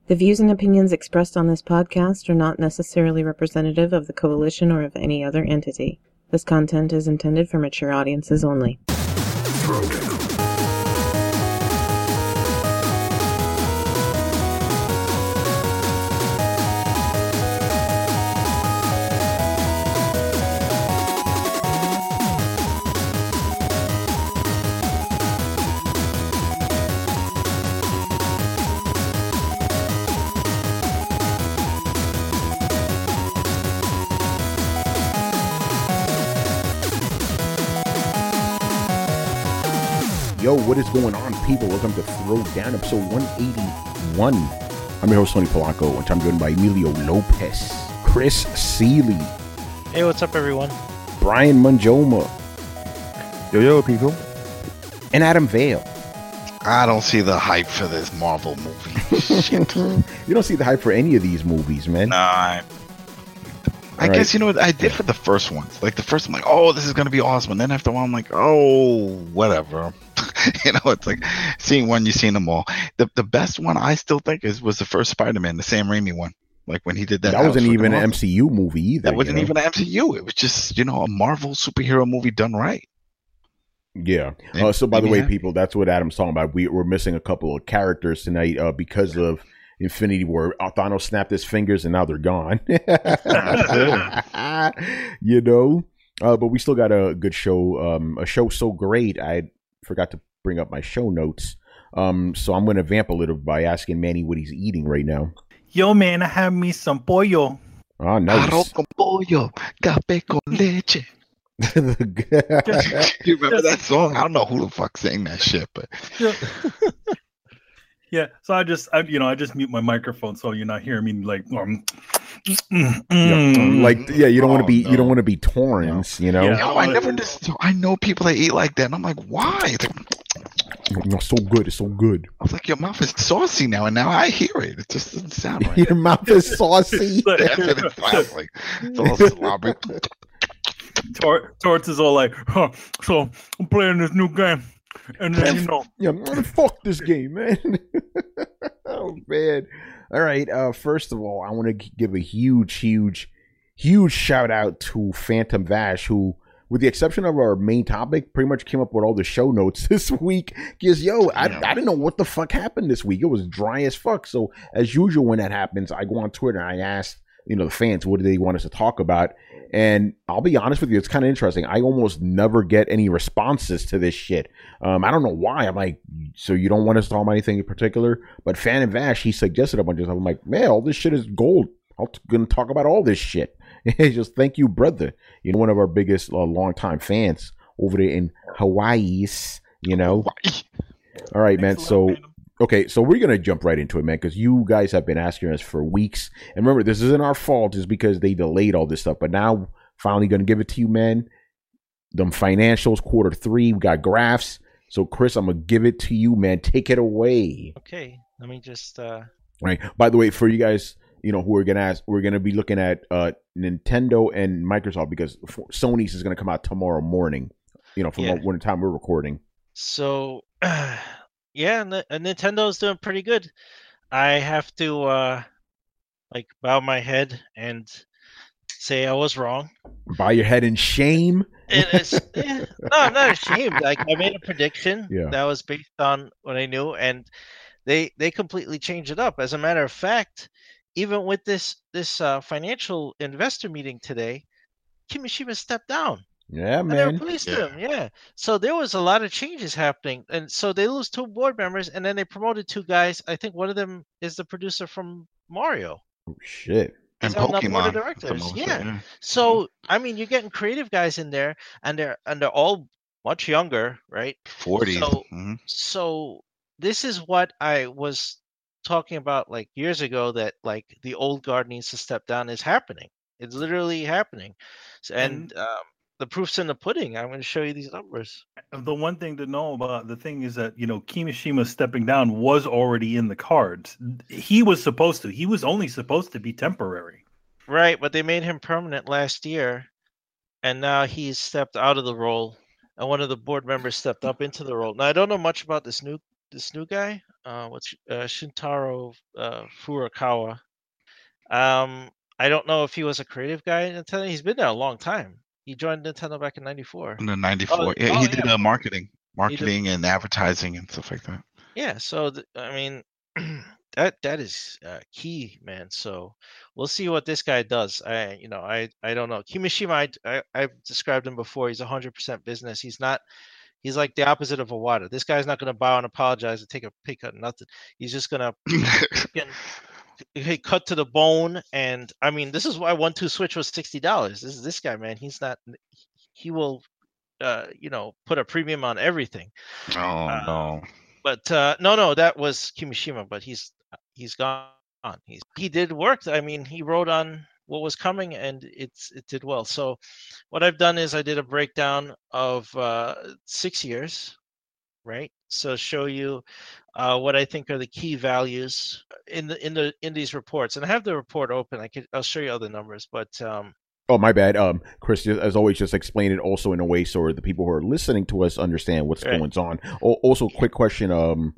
The views and opinions expressed on this podcast are not necessarily representative of the Coalition or of any other entity. This content is intended for mature audiences only. Yo, what is going on, people? Welcome to Throwdown, episode 181. I'm your host, Tony Polanco, and I'm joined by Emilio Lopez, Chris Seeley, Hey, what's up, everyone? Brian Manjoma, Yo, people. and Adam Vale. I don't see the hype for this Marvel movie. Shit. You don't see the hype for any of these movies, man. Nah. I guess, you know what I did for the first ones. Like, the first one, like, oh, this is going to be awesome. And then after a while, I'm like, oh, whatever. You know, it's like seeing one, you've seen them all. The best one I still think was the first Spider-Man, the Sam Raimi one. Like when he did that. That wasn't even an MCU movie either. That wasn't even an MCU. It was just, a Marvel superhero movie done right. Yeah. So by the way, people, that's what Adam's talking about. We're missing a couple of characters tonight because of Infinity War. Thanos snapped his fingers and now they're gone. But we still got a good show. A show so great, I forgot to bring up my show notes. So I'm going to vamp a little by asking Manny what he's eating right now. Yo, man, I have me some pollo. Oh, nice. Arroz con pollo, café con leche. You remember that song? I don't know who the fuck sang that shit, but Yeah, so I just mute my microphone so you're not hearing me like you don't want to be Torrance, you know. Yeah, I never understood. I know people that eat like that, and I'm like, why? It's like, so good. It's so good. I was like, your mouth is saucy now, and now I hear it. It just doesn't sound right. Your mouth is saucy. That's what it sounds like. It's all slobbery. Torrance is all like, so I'm playing this new game. And then, fuck this game, man. Oh, man. All right. First of all, I want to give a huge shout out to Phantom Vash, who, with the exception of our main topic, pretty much came up with all the show notes this week. Because, I didn't know what the fuck happened this week. It was dry as fuck. So, as usual, when that happens, I go on Twitter and I ask, the fans, what do they want us to talk about? And I'll be honest with you, it's kind of interesting. I almost never get any responses to this shit. I don't know why. I'm like, so you don't want us to talk about anything in particular? But Phantom Vash, he suggested a bunch of stuff. I'm like, man, all this shit is gold. I'm going to talk about all this shit. Just thank you, brother. One of our biggest longtime fans over there in Hawaii. All right, man. So, okay, so we're going to jump right into it, man, because you guys have been asking us for weeks. And remember, this isn't our fault. It's because they delayed all this stuff. But now, finally going to give it to you, man. Them financials, Q3, we got graphs. So, Chris, I'm going to give it to you, man. Take it away. Okay, let me just... Right. By the way, for you guys, who are going to ask, we're going to be looking at Nintendo and Microsoft because Sony's is going to come out tomorrow morning, from when the time we're recording. So... Yeah, Nintendo's doing pretty good. I have to bow my head and say I was wrong. Bow your head in shame? No, not ashamed. Like, I made a prediction that was based on what I knew, and they completely changed it up. As a matter of fact, even with this financial investor meeting today, Kimishima stepped down. Yeah, man. And they replaced him, yeah. So there was a lot of changes happening. And so they lose 2 board members, and then they promoted 2 guys. I think one of them is the producer from Mario. Oh, shit. And He's on the board Pokemon. of directors. Yeah. So, I mean, you're getting creative guys in there, and they're all much younger, right? 40. So this is what I was talking about, like, years ago, that, like, the old guard needs to step down is happening. It's literally happening. And the proof's in the pudding. I'm going to show you these numbers. The one thing to know about the thing is that, Kimishima stepping down was already in the cards. He was only supposed to be temporary. Right, but they made him permanent last year, and now he's stepped out of the role, and one of the board members stepped up into the role. Now, I don't know much about this new this new guy. What's Shintaro Furukawa. I don't know if he was a creative guy at Nintendo. He's been there a long time. He joined Nintendo back in '94. In the '94, he did marketing and advertising and stuff like that. Yeah, so I mean, that is key, man. So we'll see what this guy does. I don't know. Kimishima, I've described him before. He's 100% business. He's like the opposite of Iwata. This guy's not going to bow and apologize and take a pay cut. Nothing. He's just going to cut to the bone. And I mean, this is why 1-2 Switch was $60. This guy, man. He's not. He will, put a premium on everything. Oh no. But no, that was Kimishima. But he's gone. He did work. I mean, he wrote on what was coming, and it did well. So what I've done is I did a breakdown of 6 years, right? So show you what I think are the key values in these reports. And I have the report open. I'll show you other numbers, but oh, my bad. Chris, as always, just explain it also in a way so the people who are listening to us understand what's going on. Also, quick question.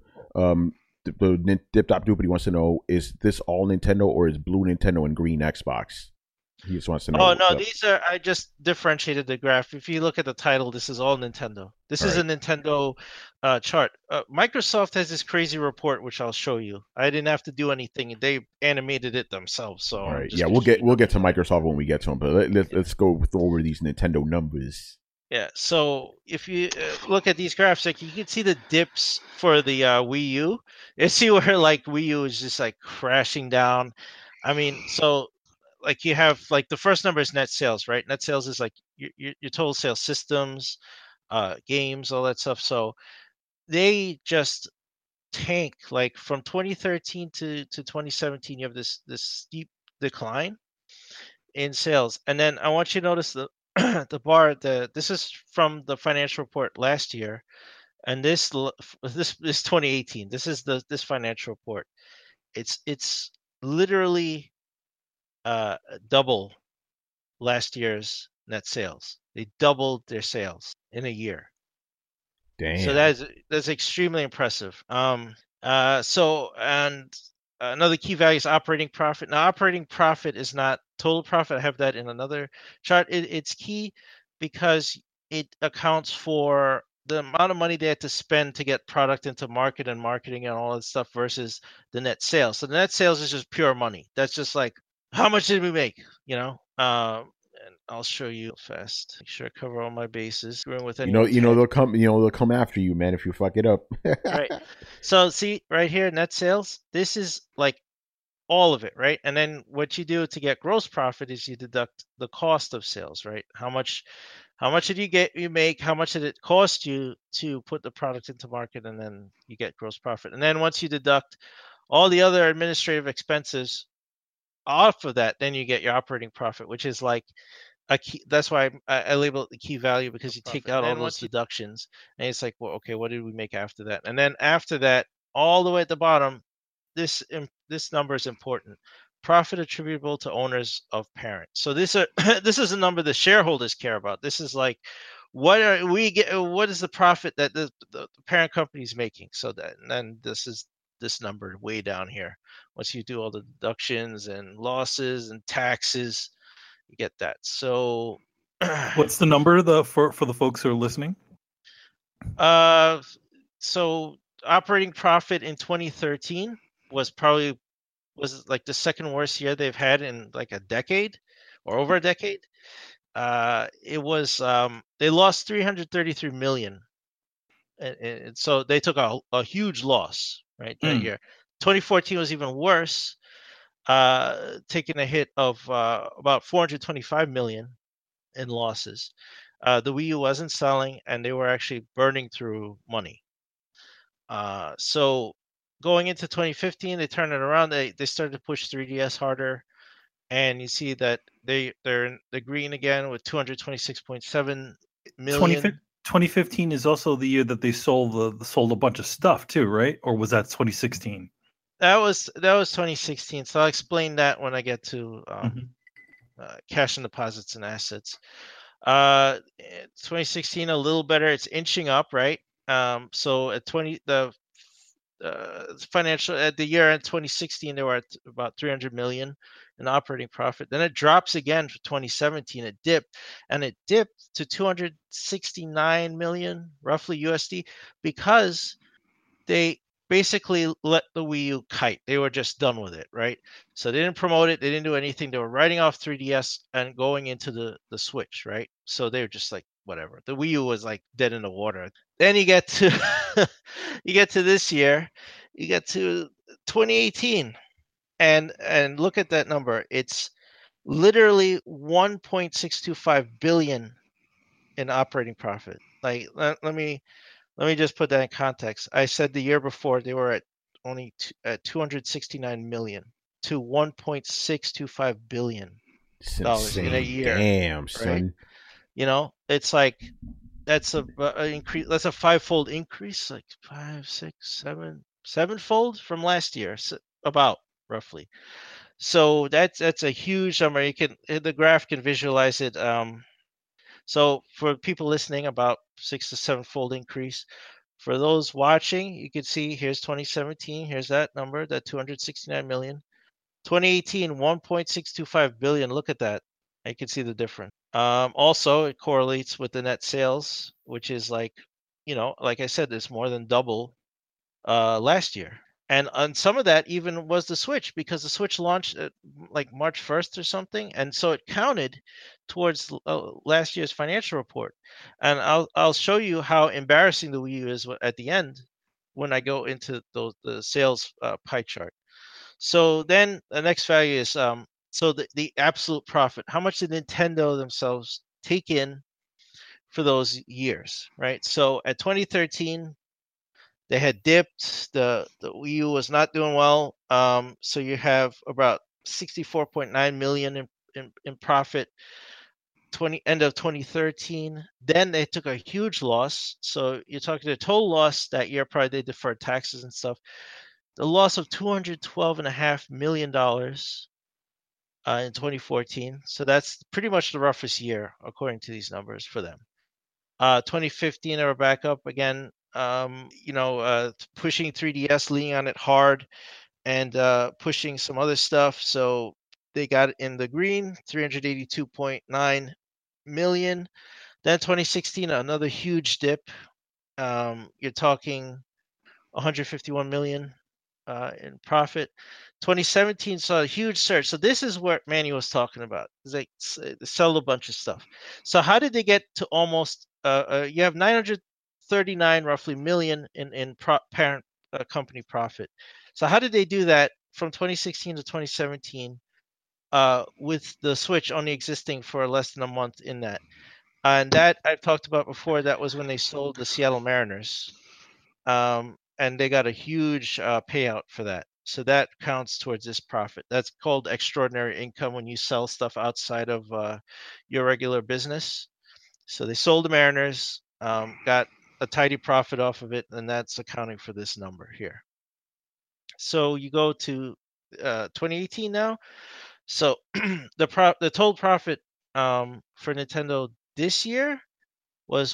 The Dip Dop Doopity wants to know: is this all Nintendo or is blue Nintendo and green Xbox? He just wants to know. Oh no, these are. I just differentiated the graph. If you look at the title, this is all Nintendo. This is a Nintendo chart. Microsoft has this crazy report, which I'll show you. I didn't have to do anything; they animated it themselves. So all right, yeah, we'll get to Microsoft when we get to them. But let's go over these Nintendo numbers. Yeah, so if you look at these graphs, like you can see the dips for the Wii U. You see where like Wii U is just like crashing down. I mean, so like you have like the first number is net sales, right? Net sales is like your total sales, systems, games, all that stuff. So they just tank like from 2013 to 2017. You have this steep decline in sales, and then I want you to notice the bar. This is from the financial report last year, and this 2018. This is this financial report. It's literally double last year's net sales. They doubled their sales in a year. Damn. So that's extremely impressive. So and another key value is operating profit. Now, operating profit is not total profit. I have that in another chart. It's key because it accounts for the amount of money they had to spend to get product into market and marketing and all that stuff versus the net sales. So the net sales is just pure money. That's just like, how much did we make? And I'll show you fast. Make sure I cover all my bases. They'll come after you, man, if you fuck it up. Right. So see right here, net sales. This is like all of it, right? And then what you do to get gross profit is you deduct the cost of sales, right? How much did you make? How much did it cost you to put the product into market? And then you get gross profit. And then once you deduct all the other administrative expenses off of that, then you get your operating profit, which is like a key. That's why I label it the key value, because you take out all those deductions, and it's like, well, okay, what did we make after that? And then after that, all the way at the bottom, this number is important. Profit attributable to owners of parent. So this is a number the shareholders care about. This is like, what is the profit that the parent company is making? So that, and then this is this number way down here. Once you do all the deductions and losses and taxes, you get that. So what's the number for the folks who are listening? So operating profit in 2013 was like the second worst year they've had in like a decade or over a decade. It was they lost $333 million, and so they took a huge loss right that year. 2014 was even worse, taking a hit of about $425 million in losses. The Wii U wasn't selling, and they were actually burning through money. So going into 2015, they turned it around. They started to push 3DS harder, and you see that they're in the green again with 226.7 million. 2015 is also the year that they sold a bunch of stuff too, right? Or was that 2016? That was 2016. So I'll explain that when I get to cash and deposits and assets. 2016 a little better. It's inching up, right? So at the financial at the year end 2016, they were at about 300 million in operating profit. Then it drops again for 2017. It dipped to 269 million roughly USD because they basically let the Wii U kite. They were just done with it, right? So they didn't promote it. They didn't do anything. They were writing off 3DS and going into the Switch, right? So they were just like, whatever. The Wii U was like dead in the water. Then you get to you get to this year, you get to 2018, and look at that number. It's literally 1.625 billion in operating profit. Like let me just put that in context. I said the year before they were at only at 269 million to 1.625 billion dollars in a year. Damn, right? son. You know, it's like that's a increase. That's a fivefold increase, like 5, 6, 7, sevenfold from last year, so about roughly. So that's a huge number. You can the graph can visualize it. So for people listening, about 6 to 7-fold increase. For those watching, you can see here's 2017. Here's that number, that 269 million. 2018, 1.625 billion. Look at that. You can see the difference. Also, it correlates with the net sales, which is like, like I said, it's more than double last year. And on some of that even was the Switch, because the Switch launched like March 1st or something, and so it counted towards last year's financial report. And I'll show you how embarrassing the Wii U is at the end when I go into the sales pie chart. So then the next value is so the absolute profit. How much did Nintendo themselves take in for those years, right? So at 2013, they had dipped. The Wii U was not doing well. So you have about 64.9 million in profit. End of 2013. Then they took a huge loss. So you're talking the total loss that year. Probably they deferred taxes and stuff. The loss of $212.5 million in 2014. So that's pretty much the roughest year according to these numbers for them. 2015 they were back up again. Pushing 3DS, leaning on it hard, and pushing some other stuff. So they got in the green, 382.9 million. Then 2016, another huge dip. You're talking 151 million in profit. 2017 saw a huge surge. So this is what Manny was talking about. It's like they sell a bunch of stuff. So how did they get to almost? You have 939 roughly million in parent company profit. So how did they do that from 2016 to 2017 with the Switch only existing for less than a month in that? And that I've talked about before. That was when they sold the Seattle Mariners, and they got a huge payout for that. So that counts towards this profit. That's called extraordinary income when you sell stuff outside of your regular business. So they sold the Mariners, got a tidy profit off of it, and that's accounting for this number here. So you go to 2018 now. So the total profit for Nintendo this year was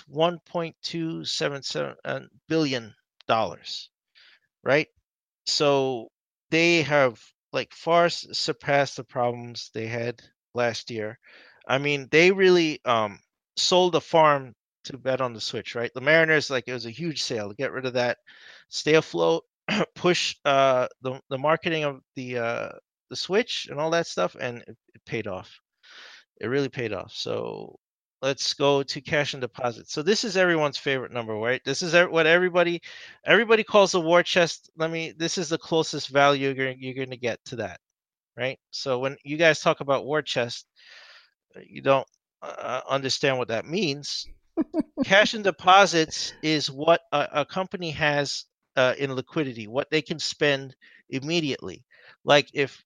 $1.277 billion, right? So they have like far surpassed the problems they had last year. I mean, they really sold the farm to bet on the Switch, right? The Mariners, like, it was a huge sale. Get rid of that, stay afloat, push the marketing of the Switch and all that stuff, and it paid off. It really paid off. So let's go to cash and deposit. So this is everyone's favorite number, right? This is what everybody calls the war chest. This is the closest value you're going to get to that, right? So when you guys talk about war chest, you don't understand what that means. Cash and deposits is what a company has in liquidity, what they can spend immediately. Like if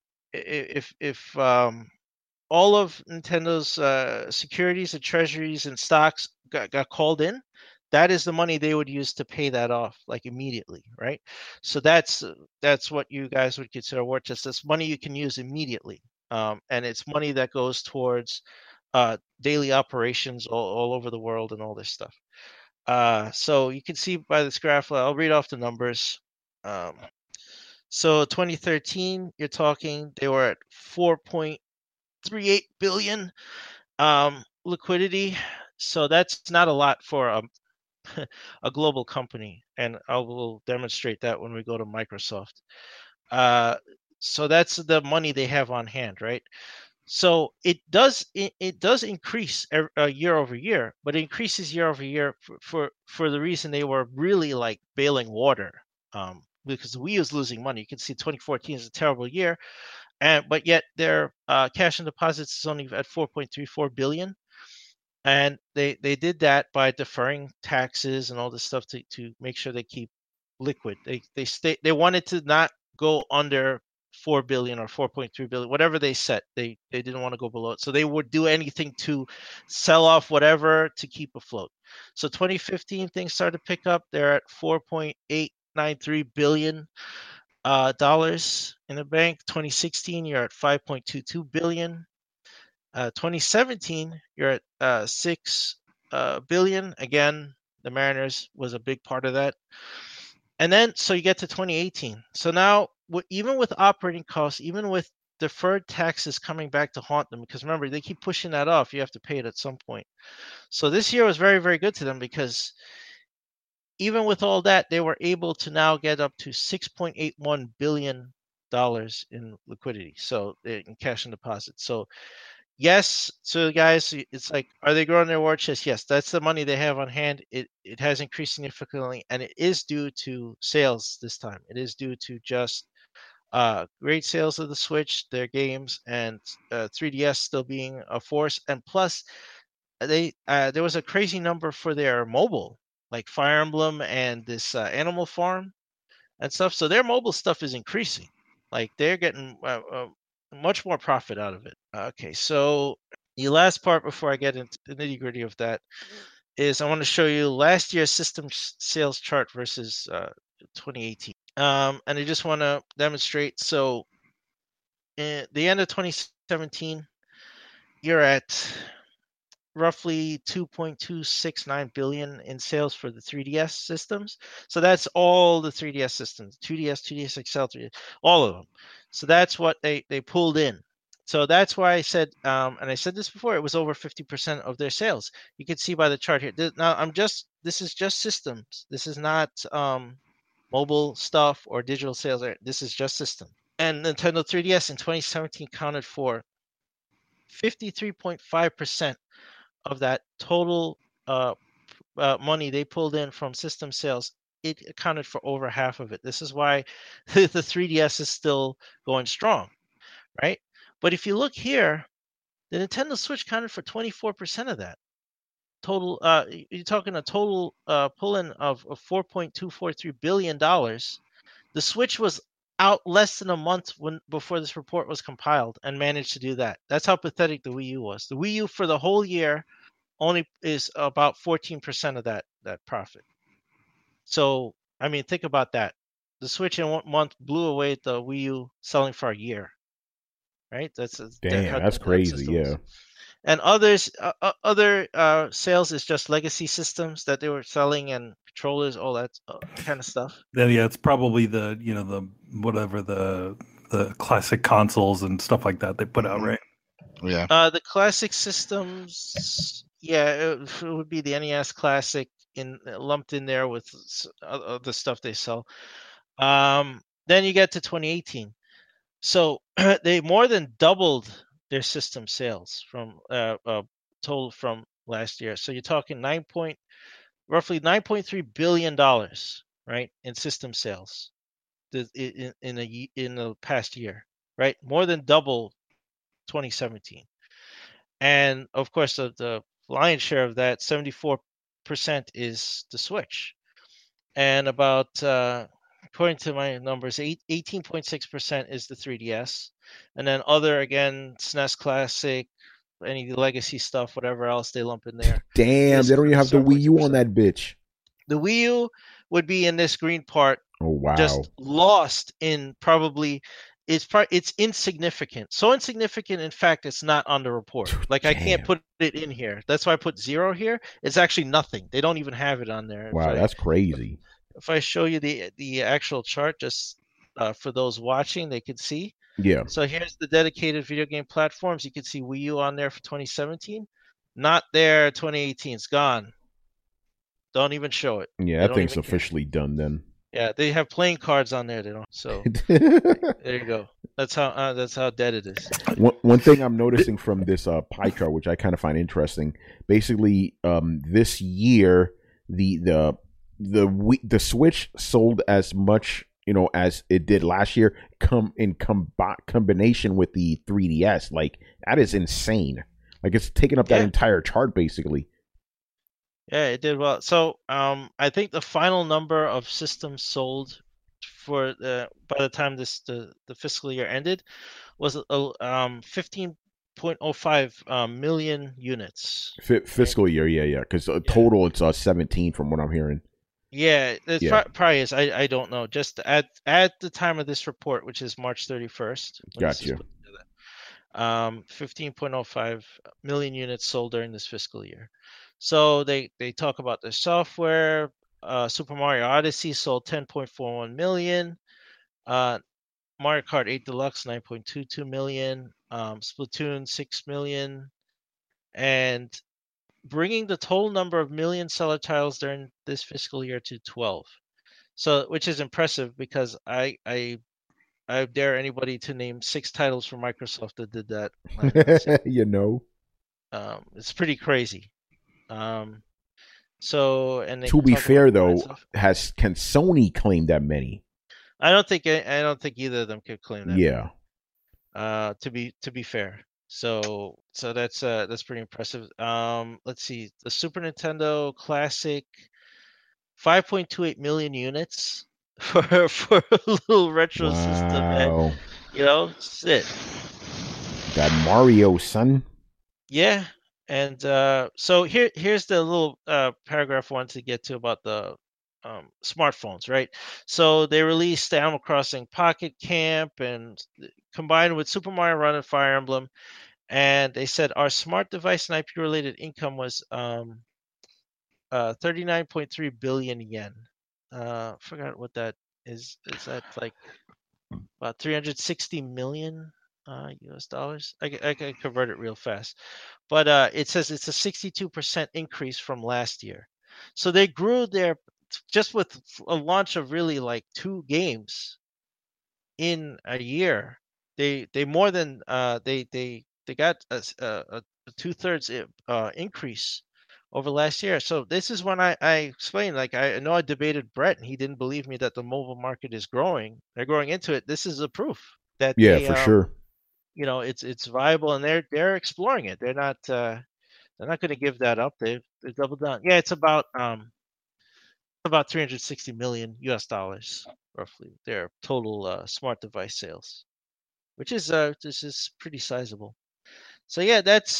all of Nintendo's securities and treasuries and stocks got called in, that is the money they would use to pay that off, like, immediately, right? So that's what you guys would consider war chest. That's money you can use immediately, and it's money that goes towards daily operations all over the world and all this stuff. So you can see by this graph, I'll read off the numbers. So 2013, you're talking they were at 4.38 billion liquidity. So that's not a lot for a global company, and I will demonstrate that when we go to Microsoft. So that's the money they have on hand, right? So it does increase year over year, but it increases year over year for the reason they were really like bailing water, because the Wii U is losing money. You can see 2014 is a terrible year, but yet their cash and deposits is only at 4.34 billion. And they did that by deferring taxes and all this stuff to make sure they keep liquid. They wanted to not go under 4 billion or 4.3 billion, whatever they set. They didn't want to go below it. So they would do anything to sell off whatever to keep afloat. So 2015 things started to pick up. They're at 4.893 billion dollars in the bank. 2016 you're at 5.22 billion. 2017, you're at 6 billion. Again, the Mariners was a big part of that. And then, so you get to 2018. So now, even with operating costs, even with deferred taxes coming back to haunt them, because remember, they keep pushing that off. You have to pay it at some point. So this year was very, very good to them, because even with all that, they were able to now get up to $6.81 billion in liquidity, so in cash and deposits. So yes, so guys, it's like, are they growing their war chest? Yes, that's the money they have on hand. It has increased significantly, and it is due to sales this time. It is due to just great sales of the Switch, their games, and 3DS still being a force. And plus, there was a crazy number for their mobile, like Fire Emblem and this Animal Farm and stuff. So their mobile stuff is increasing. Like they're getting much more profit out of it. Okay, so the last part before I get into the nitty gritty of that is I want to show you last year's system sales chart versus 2018. And I just want to demonstrate. So in the end of 2017, you're at roughly 2.269 billion in sales for the 3DS systems. So that's all the 3DS systems, 2DS, 2DS XL, 3DS, all of them. So that's what they pulled in. So that's why I said, and I said this before, it was over 50% of their sales. You can see by the chart here. Now this is just systems. This is not mobile stuff or digital sales. This is just system. And Nintendo 3DS in 2017 counted for 53.5% of that total money they pulled in from system sales. It accounted for over half of it. This is why the 3DS is still going strong, right? But if you look here, the Nintendo Switch counted for 24% of that total. You're talking a total pull-in of $4.243 billion. The Switch was out less than a month before this report was compiled and managed to do that. That's how pathetic the Wii U was. The Wii U for the whole year only is about 14% of that profit. So, I mean, think about that. The Switch in 1 month blew away the Wii U selling for a year, right? That's crazy, yeah. And other sales is just legacy systems that they were selling and controllers, all that kind of stuff. Then yeah, it's probably the classic consoles and stuff like that they put out, right? Yeah. The classic systems, yeah, it would be the NES Classic lumped in there with other stuff they sell. Then you get to 2018. So they more than doubled their system sales from total from last year. So you're talking roughly $9.3 billion, right, in system sales in the past year, right? More than double 2017. And of course, the lion's share of that, 74% is the Switch. And about, according to my numbers, 18.6% is the 3DS. And then other, again, SNES Classic, any legacy stuff, whatever else they lump in there. Damn, they don't even have the Wii U on that bitch. The Wii U would be in this green part. Oh, wow. Just lost in probably... It's insignificant. So insignificant, in fact, it's not on the report. Like, I can't put it in here. That's why I put 0 here. It's actually nothing. They don't even have it on there. Wow, that's crazy. if I show you the actual chart, just for those watching, they could see. Yeah. So here's the dedicated video game platforms. You can see Wii U on there for 2017. Not there 2018. It's gone. Don't even show it. Yeah, that thing's officially done then. Yeah, they have playing cards on there. They don't. So there you go. That's how dead it is. One thing I'm noticing from this pie chart, which I kind of find interesting, basically, this year the Switch sold as much, as it did last year. Combination with the 3DS, like that is insane. Like it's taking up that entire chart basically. Yeah, it did well. So, I think the final number of systems sold for by the time the fiscal year ended was 15.05 million units. Fiscal year, yeah. Because total it's 17 from what I'm hearing. Yeah, it probably is. I don't know. Just at the time of this report, which is March 31st. Gotcha. 15.05 million units sold during this fiscal year. So they talk about the software. Super Mario Odyssey sold 10.41 million. Mario Kart 8 Deluxe 9.22 million. Splatoon 6 million. And bringing the total number of million seller titles during this fiscal year to 12. So, which is impressive because I dare anybody to name 6 titles from Microsoft that did that. It's pretty crazy. So, and to be fair though, can Sony claim that many? I don't think either of them could claim that. Yeah. To be fair. So that's pretty impressive. Let's see. The Super Nintendo Classic, 5.28 million units for a little retro system. Man. Shit. That Mario, son. Yeah. And so here's the little paragraph I wanted to get to about the smartphones, right? So they released Animal Crossing Pocket Camp and combined with Super Mario Run and Fire Emblem, and they said our smart device and IP related income was 39.3 billion yen. Forgot what that is. Is that like about 360 million US dollars? I can convert it real fast, but it says it's a 62% increase from last year. So they grew their, just with a launch of really like 2 games in a year, they more than they got a 2/3 increase over last year. So this is when I explained, like I know I debated Brett and he didn't believe me that the mobile market is growing. They're growing into it. This is a proof that for sure. It's viable and they're exploring it. They're not going to give that up. They've doubled down. Yeah, it's about 360 million US dollars roughly their total smart device sales, which is this is pretty sizable. So yeah, that's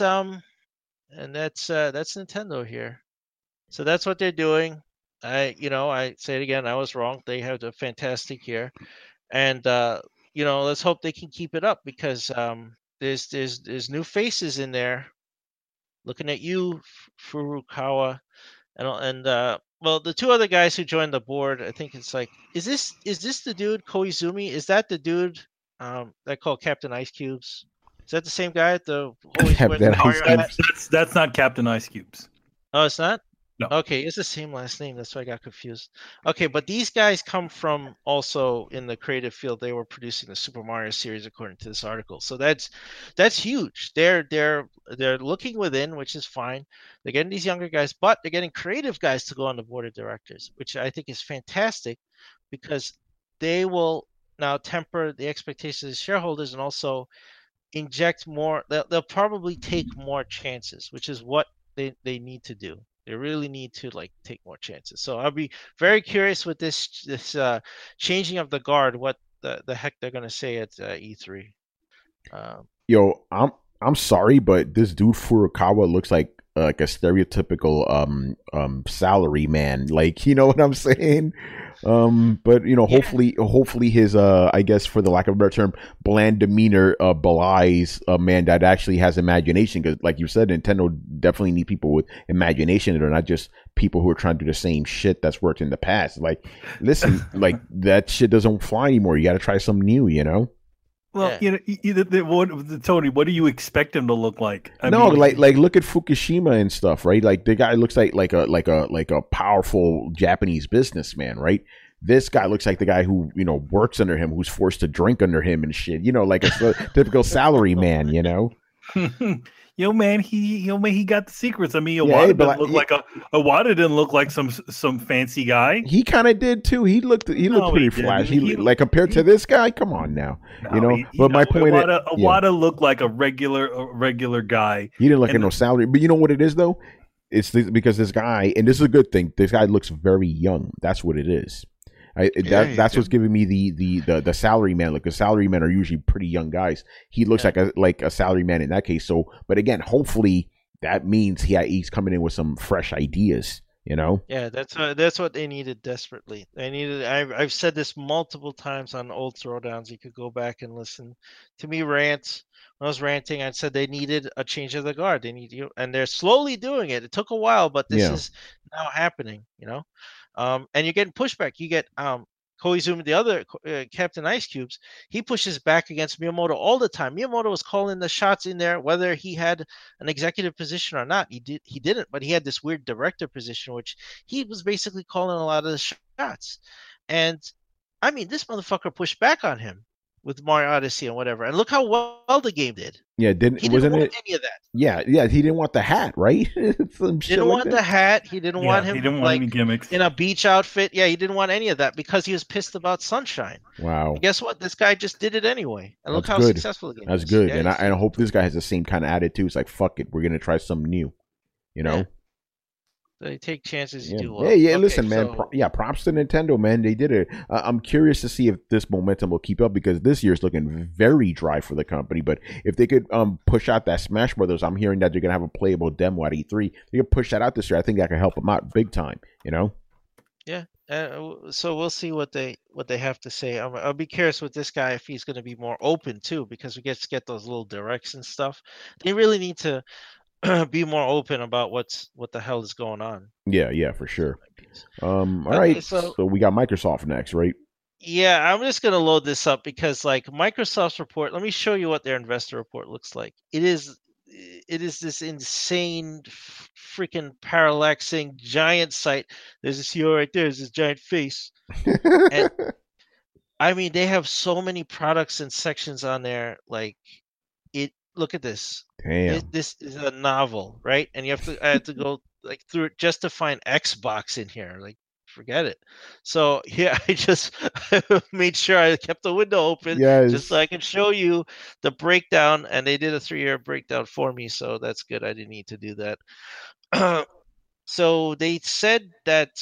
Nintendo here. So that's what they're doing. I say it again, I was wrong. They have a fantastic year, and let's hope they can keep it up because there's new faces in there. Looking at you, Furukawa, and well, the 2 other guys who joined the board, I think it's like, is this the dude Koizumi? Is that the dude they call Captain Ice Cubes? Is that the same guy at the That's not Captain Ice Cubes. Oh, it's not? No. Okay, it's the same last name. That's why I got confused. Okay, but these guys come from also in the creative field. They were producing the Super Mario series according to this article. So that's huge. They're looking within, which is fine. They're getting these younger guys, but they're getting creative guys to go on the board of directors, which I think is fantastic because they will now temper the expectations of shareholders and also inject more. They'll probably take more chances, which is what they need to do. They really need to take more chances. So I'll be very curious with this changing of the guard, what the heck they're gonna say at E3. I'm sorry, but this dude Furukawa looks like like a stereotypical salary man, like, you know what I'm saying? But you know, hopefully his I guess, for the lack of a better term, bland demeanor belies a man that actually has imagination, because like you said, Nintendo definitely need people with imagination that are not just people who are trying to do the same shit that's worked in the past. Like, listen, like, that shit doesn't fly anymore. You got to try something new, you know? Well, you know, Tony, what do you expect him to look like? I mean, like look at Fukushima and stuff, right? Like, the guy looks like a powerful Japanese businessman, right? This guy looks like the guy who, you know, works under him, who's forced to drink under him and shit. You know, like a typical salary man, you know? Man, he got the secrets. I mean, Iwata didn't look like some fancy guy. He kind of did too. He looked pretty flashy. Like, compared to this guy, come on now, you know. But my point is, Iwata looked like a regular guy. He didn't look at no salary. But you know what it is though? It's because this guy, and this is a good thing. This guy looks very young. That's what it is. That's what's giving me the salary man look. The salary men are usually pretty young guys. He looks like a salary man in that case. So, but again, hopefully that means he's coming in with some fresh ideas. You know? Yeah, that's what they needed desperately. They needed. I've said this multiple times on old throwdowns. You could go back and listen to me rant. When I was ranting, I said they needed a change of the guard. They need you, and they're slowly doing it. It took a while, but this is now happening. You know. And you're getting pushback. You get Koizumi, the other Captain Ice Cubes. He pushes back against Miyamoto all the time. Miyamoto was calling the shots in there, whether he had an executive position or not. He didn't, but he had this weird director position, which he was basically calling a lot of the shots. And I mean, this motherfucker pushed back on him with Mario Odyssey and whatever. And look how well the game did. Yeah, he didn't want any of that. Yeah, he didn't want the hat, right? Didn't want the hat. He didn't want him. He didn't want any gimmicks in a beach outfit. Yeah, he didn't want any of that because he was pissed about Sunshine. Wow. And guess what? This guy just did it anyway. And look how successful the game is. That's good. Yeah, and I hope this guy has the same kind of attitude. It's like, fuck it, we're gonna try something new. You know. Yeah. They take chances. You do well. Okay, listen, man. Props to Nintendo, man. They did it. I'm curious to see if this momentum will keep up, because this year's looking very dry for the company. But if they could push out that Smash Brothers, I'm hearing that they're gonna have a playable demo at E3. They could push that out this year. I think that could help them out big time. You know. Yeah. So we'll see what they have to say. I'll be curious with this guy if he's going to be more open too, because we get those little directs and stuff. They really need to be more open about what the hell is going on. Yeah, for sure. All right, so we got Microsoft next, right? Yeah, I'm just gonna load this up because, like, Microsoft's report. Let me show you what their investor report looks like. It is this insane, freaking parallaxing giant site. There's a CEO right there. There's this giant face. And I mean, they have so many products and sections on there. Like, look at this. Damn. This is a novel, right? And I have to go like through it just to find Xbox in here. Like, forget it. So yeah, I just made sure I kept the window open just so I can show you the breakdown. And they did a 3-year breakdown for me, so that's good. I didn't need to do that. So they said that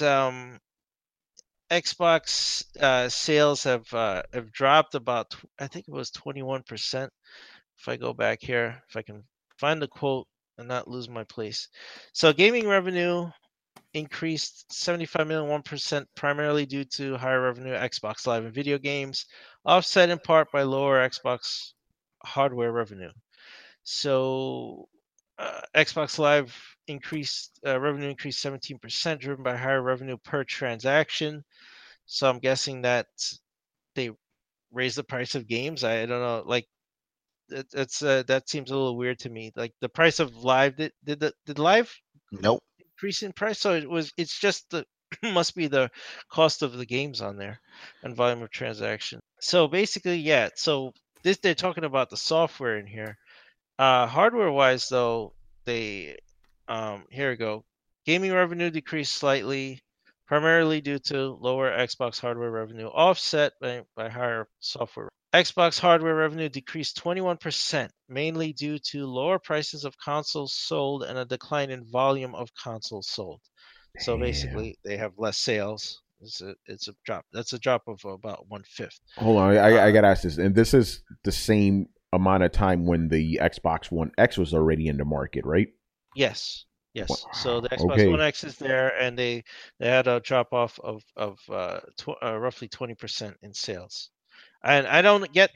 Xbox sales have dropped about, I think it was 21%. If I go back here, if I can find the quote and not lose my place. So gaming revenue increased 75 million, 1%, primarily due to higher revenue Xbox Live and video games, offset in part by lower Xbox hardware revenue. So Xbox Live revenue increased 17%, driven by higher revenue per transaction. So I'm guessing that they raised the price of games. I don't know, like, that seems a little weird to me. Like, the price of Live, did Live nope increase in price? So it's just must be the cost of the games on there and volume of transaction. So basically, yeah. So they're talking about the software in here. Hardware wise though, here we go. Gaming revenue decreased slightly, primarily due to lower Xbox hardware revenue, offset by higher software. Xbox hardware revenue decreased 21%, mainly due to lower prices of consoles sold and a decline in volume of consoles sold. Damn. So basically, they have less sales. It's a drop. That's a drop of about 1/5. Hold on, I got to ask this, and this is the same amount of time when the Xbox One X was already in the market, right? Yes. Yes. Wow. So the Xbox One X is there, and they had a drop off of roughly 20% in sales. And I don't get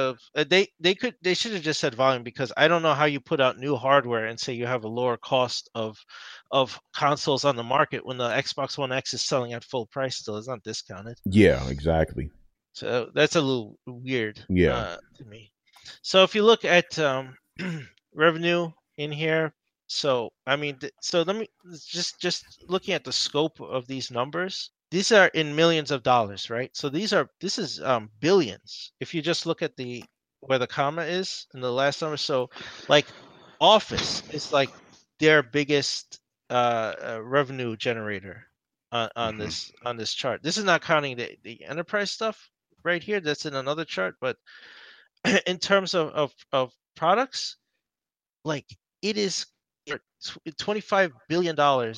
they should have just said volume, because I don't know how you put out new hardware and say you have a lower cost of consoles on the market when the Xbox One X is selling at full price still. It's not discounted. Yeah, exactly. So that's a little weird to me. So if you look at revenue in here, so I mean, so let me just looking at the scope of these numbers. These are in millions of dollars, right? So this is billions. If you just look at where the comma is in the last number, so like Office is like their biggest revenue generator on this chart. This is not counting the enterprise stuff right here. That's in another chart, but in terms of products, like it is $25 billion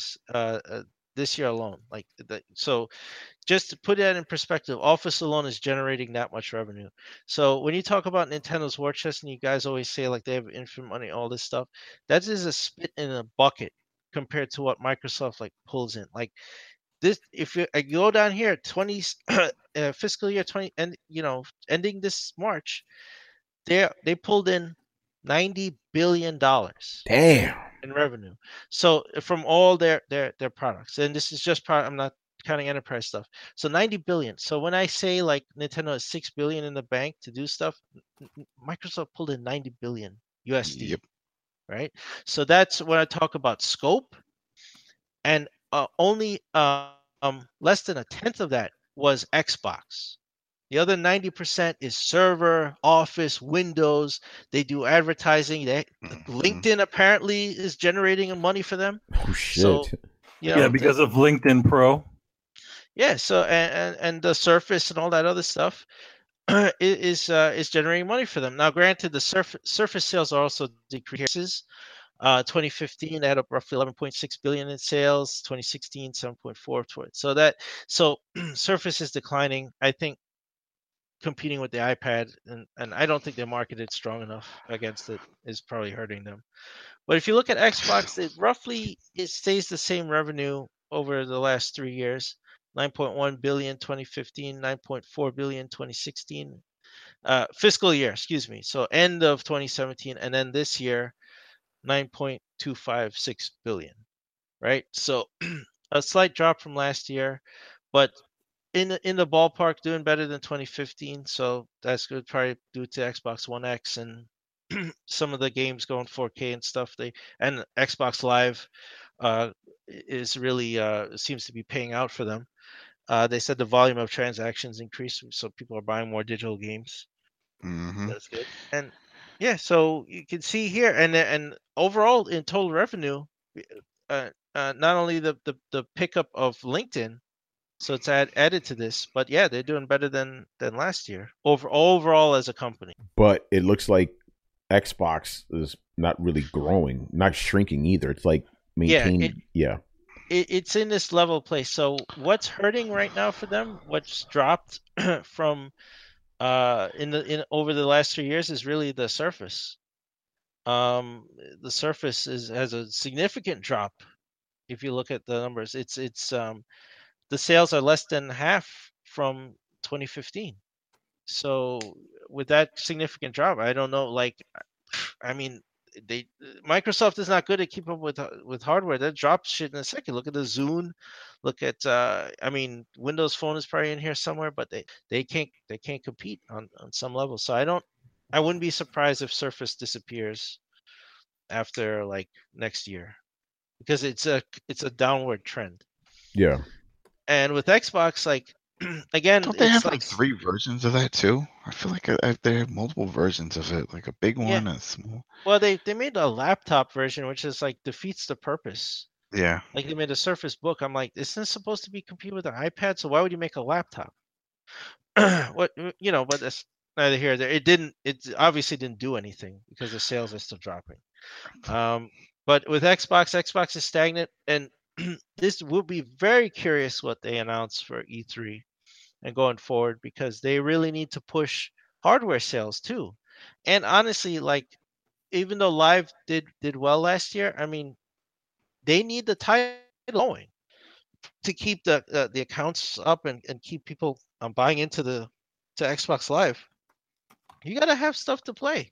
this year alone. Like so just to put that in perspective, Office alone is generating that much revenue. So when you talk about Nintendo's war chest, and you guys always say like they have infinite money, all this stuff, that is a spit in a bucket compared to what Microsoft like pulls in. Like this, if you go down here, fiscal year 20, and ending this March, they pulled in $90 billion. Damn. In revenue. So from all their products, and this is just I'm not counting enterprise stuff. So 90 billion. So when I say like Nintendo has 6 billion in the bank to do stuff, Microsoft pulled in 90 billion USD. Yep. Right. So that's when I talk about scope, and only less than a tenth of that was Xbox. The other 90% is server, Office, Windows. They do advertising. LinkedIn apparently is generating money for them. Oh shit! So, because of LinkedIn Pro. Yeah. So and the Surface and all that other stuff is generating money for them. Now, granted, the Surface sales are also decreases. 2015 they had up roughly 11.6 billion in sales. 2016 7.4. So Surface is declining. I think competing with the iPad, and I don't think they marketed strong enough against it, is probably hurting them. But if you look at Xbox, it stays the same revenue over the last 3 years. 9.1 billion 2015, 9.4 billion 2016. Fiscal year, excuse me. So end of 2017, and then this year 9.256 billion, right? So a slight drop from last year, but in the ballpark, doing better than 2015. So that's good, probably due to Xbox One X and some of the games going 4K and stuff. And Xbox Live is really seems to be paying out for them. They said the volume of transactions increased, so people are buying more digital games. Mm-hmm. That's good. And yeah, so you can see here, and overall in total revenue, not only the pickup of LinkedIn, so it's added to this, but yeah, they're doing better than last year overall as a company. But it looks like Xbox is not really growing, not shrinking either. It's like maintaining. It's in this level place. So what's hurting right now for them? What's dropped from over the last 3 years is really the Surface. The Surface has a significant drop. If you look at the numbers, it's the sales are less than half from 2015. So with that significant drop, I don't know. Like, I mean, Microsoft is not good at keep up with hardware. That drops shit in a second. Look at the Zune. Look at I mean, Windows Phone is probably in here somewhere, but they can't compete on some level. So I wouldn't be surprised if Surface disappears after like next year, because it's a downward trend. Yeah. And with Xbox, like again, don't they have like 3 versions of that too? I feel like they have multiple versions of it, like a big one, a small. Well, they made a laptop version, which is like defeats the purpose. Yeah. Like they made a Surface Book. I'm like, isn't this supposed to be compete with an iPad? So why would you make a laptop? But that's neither here nor there. It obviously didn't do anything because the sales are still dropping. But with Xbox is stagnant, and this will be very curious what they announce for E3 and going forward, because they really need to push hardware sales too. And honestly, like even though Live did well last year, I mean, they need the title going to keep the accounts up and keep people buying into Xbox Live. You got to have stuff to play.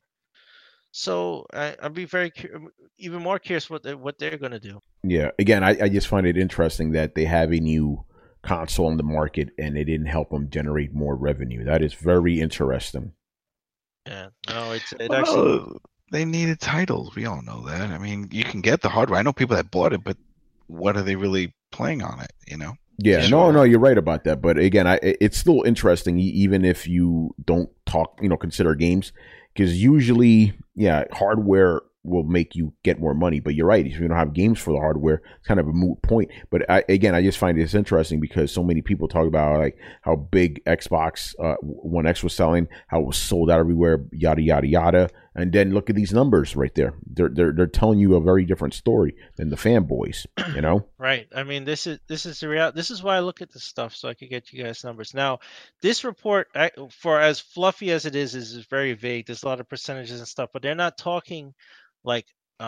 So I'd be even more curious what they're going to do. Yeah, again, I just find it interesting that they have a new console on the market and it didn't help them generate more revenue. That is very interesting. Yeah, no, it actually. They needed titles. We all know that. I mean, you can get the hardware. I know people that bought it, but what are they really playing on it? You know? Yeah, sure. No, you're right about that. But again, it's still interesting, even if you don't consider games, because usually, hardware will make you get more money. But you're right. If you don't have games for the hardware, it's kind of a moot point. But I just find this interesting because so many people talk about like how big Xbox One X was selling, how it was sold out everywhere, yada yada yada. And then look at these numbers right there. They're telling you a very different story than the fanboys. You know? Right. I mean, this is the reality. This is why I look at this stuff so I could get you guys numbers. Now, this report, for as fluffy as it is very vague. There's a lot of percentages and stuff, but they're not talking like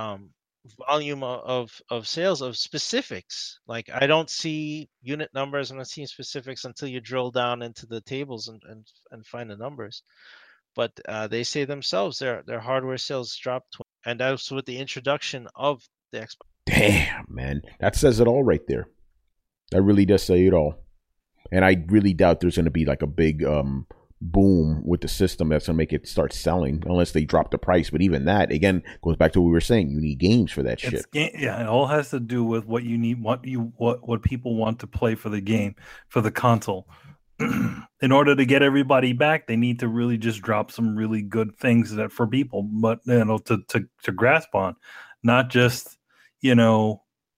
volume of sales of specifics. Like I don't see unit numbers. I'm not seeing specifics until you drill down into the tables and find the numbers. But they say themselves their hardware sales dropped, and that was with the introduction of the Xbox. Damn, man, that says it all right there. That really does say it all. And I really doubt there's going to be like a big boom with the system that's going to make it start selling unless they drop the price. But even that, again, goes back to what we were saying. You need games for that shit. It all has to do with what you need, what people want to play for the game, for the console. In order to get everybody back, they need to really just drop some really good things that for people, but to grasp on, not just a little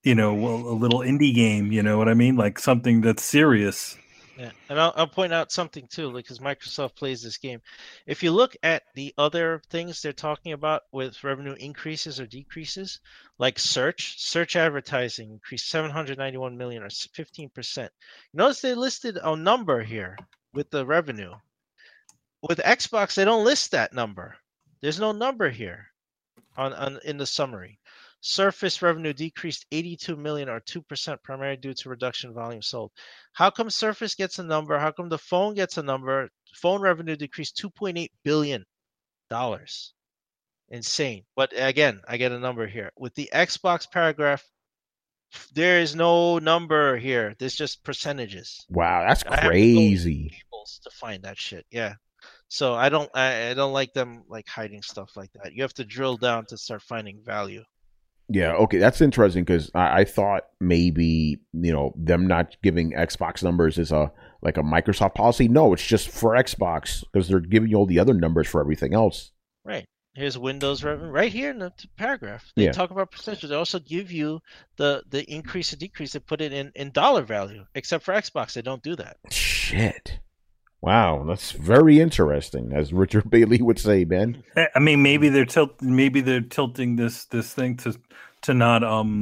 indie game. You know what I mean? Like something that's serious. Yeah, and I'll point out something too, because Microsoft plays this game. If you look at the other things they're talking about with revenue increases or decreases, like search advertising increased 791 million or 15%. Notice they listed a number here with the revenue. With Xbox, they don't list that number. There's no number here on in the summary. Surface revenue decreased 82 million or 2%, primarily due to reduction in volume sold. How come Surface gets a number? How come the phone gets a number? Phone revenue decreased $2.8 billion. Insane. But again, I get a number here. With the Xbox paragraph, there is no number here. There's just percentages. Wow, that's crazy. To find that shit. Yeah. So I don't like them like hiding stuff like that. You have to drill down to start finding value. Yeah, okay, that's interesting because I thought maybe them not giving Xbox numbers is a Microsoft policy. No, it's just for Xbox because they're giving you all the other numbers for everything else. Right. Here's Windows revenue right here in the paragraph. They talk about percentages. They also give you the increase or decrease. They put it in dollar value. Except for Xbox, they don't do that. Shit. Wow, that's very interesting, as Richard Bailey would say, man. I mean, maybe they're tilting this thing to not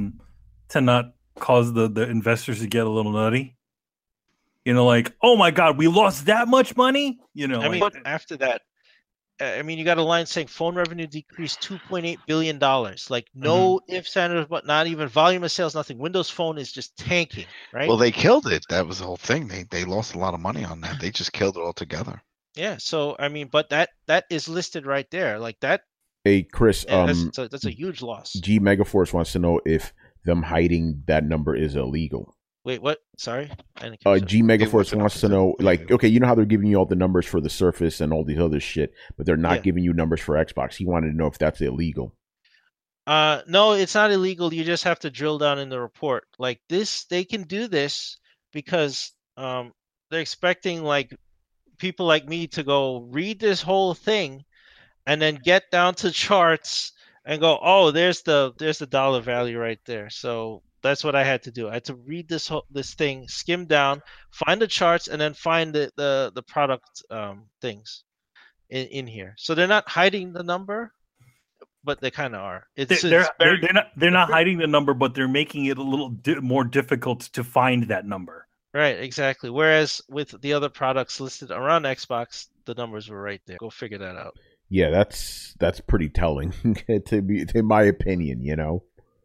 cause the investors to get a little nutty. Like, oh my God, we lost that much money. I mean, after that, you got a line saying phone revenue decreased $2.8 billion. Like no ifs, ands, but not even volume of sales, nothing. Windows Phone is just tanking, right? Well, they killed it. That was the whole thing. They lost a lot of money on that. They just killed it altogether. Yeah. So but that is listed right there, like that. Hey, Chris. That's a huge loss. G Megaforce wants to know if them hiding that number is illegal. Wait, what? Sorry? G Megaforce wants to know, like, okay, you know how they're giving you all the numbers for the Surface and all these other shit, but they're not giving you numbers for Xbox. He wanted to know if that's illegal. No, it's not illegal. You just have to drill down in the report. Like this, they can do this because they're expecting like people like me to go read this whole thing and then get down to charts and go, oh, there's the dollar value right there. So that's what I had to do. I had to read this thing, skim down, find the charts, and then find the product things in here. So they're not hiding the number, but they kind of are. They're not hiding the number, but they're making it a little more difficult to find that number. Right, exactly. Whereas with the other products listed around Xbox, the numbers were right there. Go figure that out. Yeah, that's pretty telling, in my opinion.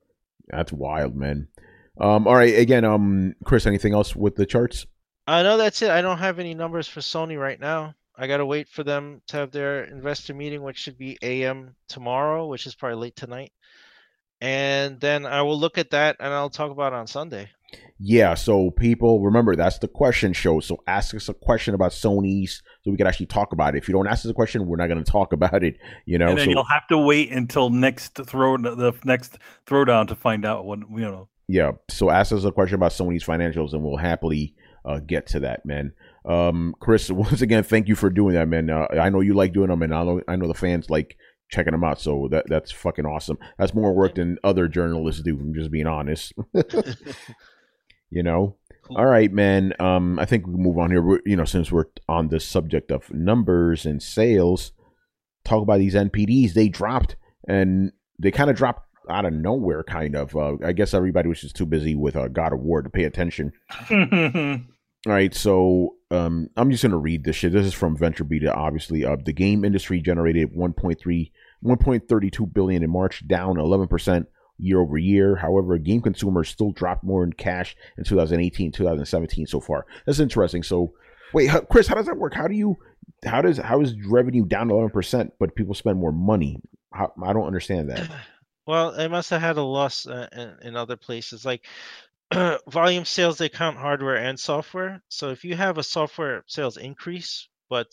That's wild, man. All right, again, Chris, anything else with the charts? No, that's it. I don't have any numbers for Sony right now. I gotta wait for them to have their investor meeting, which should be AM tomorrow, which is probably late tonight. And then I will look at that and I'll talk about it on Sunday. Yeah, so people, remember, that's the question show. So ask us a question about Sony's so we can actually talk about it. If you don't ask us a question, we're not going to talk about it, you know. And then you'll have to wait until the next throwdown to find out what, you know. Yeah, so ask us a question about Sony's financials and we'll happily get to that, man. Chris, once again, thank you for doing that, man. I know you like doing them, and I know the fans like checking them out, so that's fucking awesome. That's more work than other journalists do, I'm just being honest. You know? Cool. All right, man. I think we can move on here. Since we're on the subject of numbers and sales, talk about these NPDs. They dropped, and they kind of dropped out of nowhere, kind of. I guess everybody was just too busy with God of War to pay attention. All right, so I'm just going to read this shit. This is from VentureBeat, obviously. The game industry generated $1.32 billion in March, down 11% year over year. However, game consumers still dropped more in cash in 2018, 2017 so far. That's interesting. So, wait, Chris, how does that work? How is revenue down 11%, but people spend more money? I don't understand that. Well, they must have had a loss in other places. Like volume sales, they count hardware and software. So if you have a software sales increase, but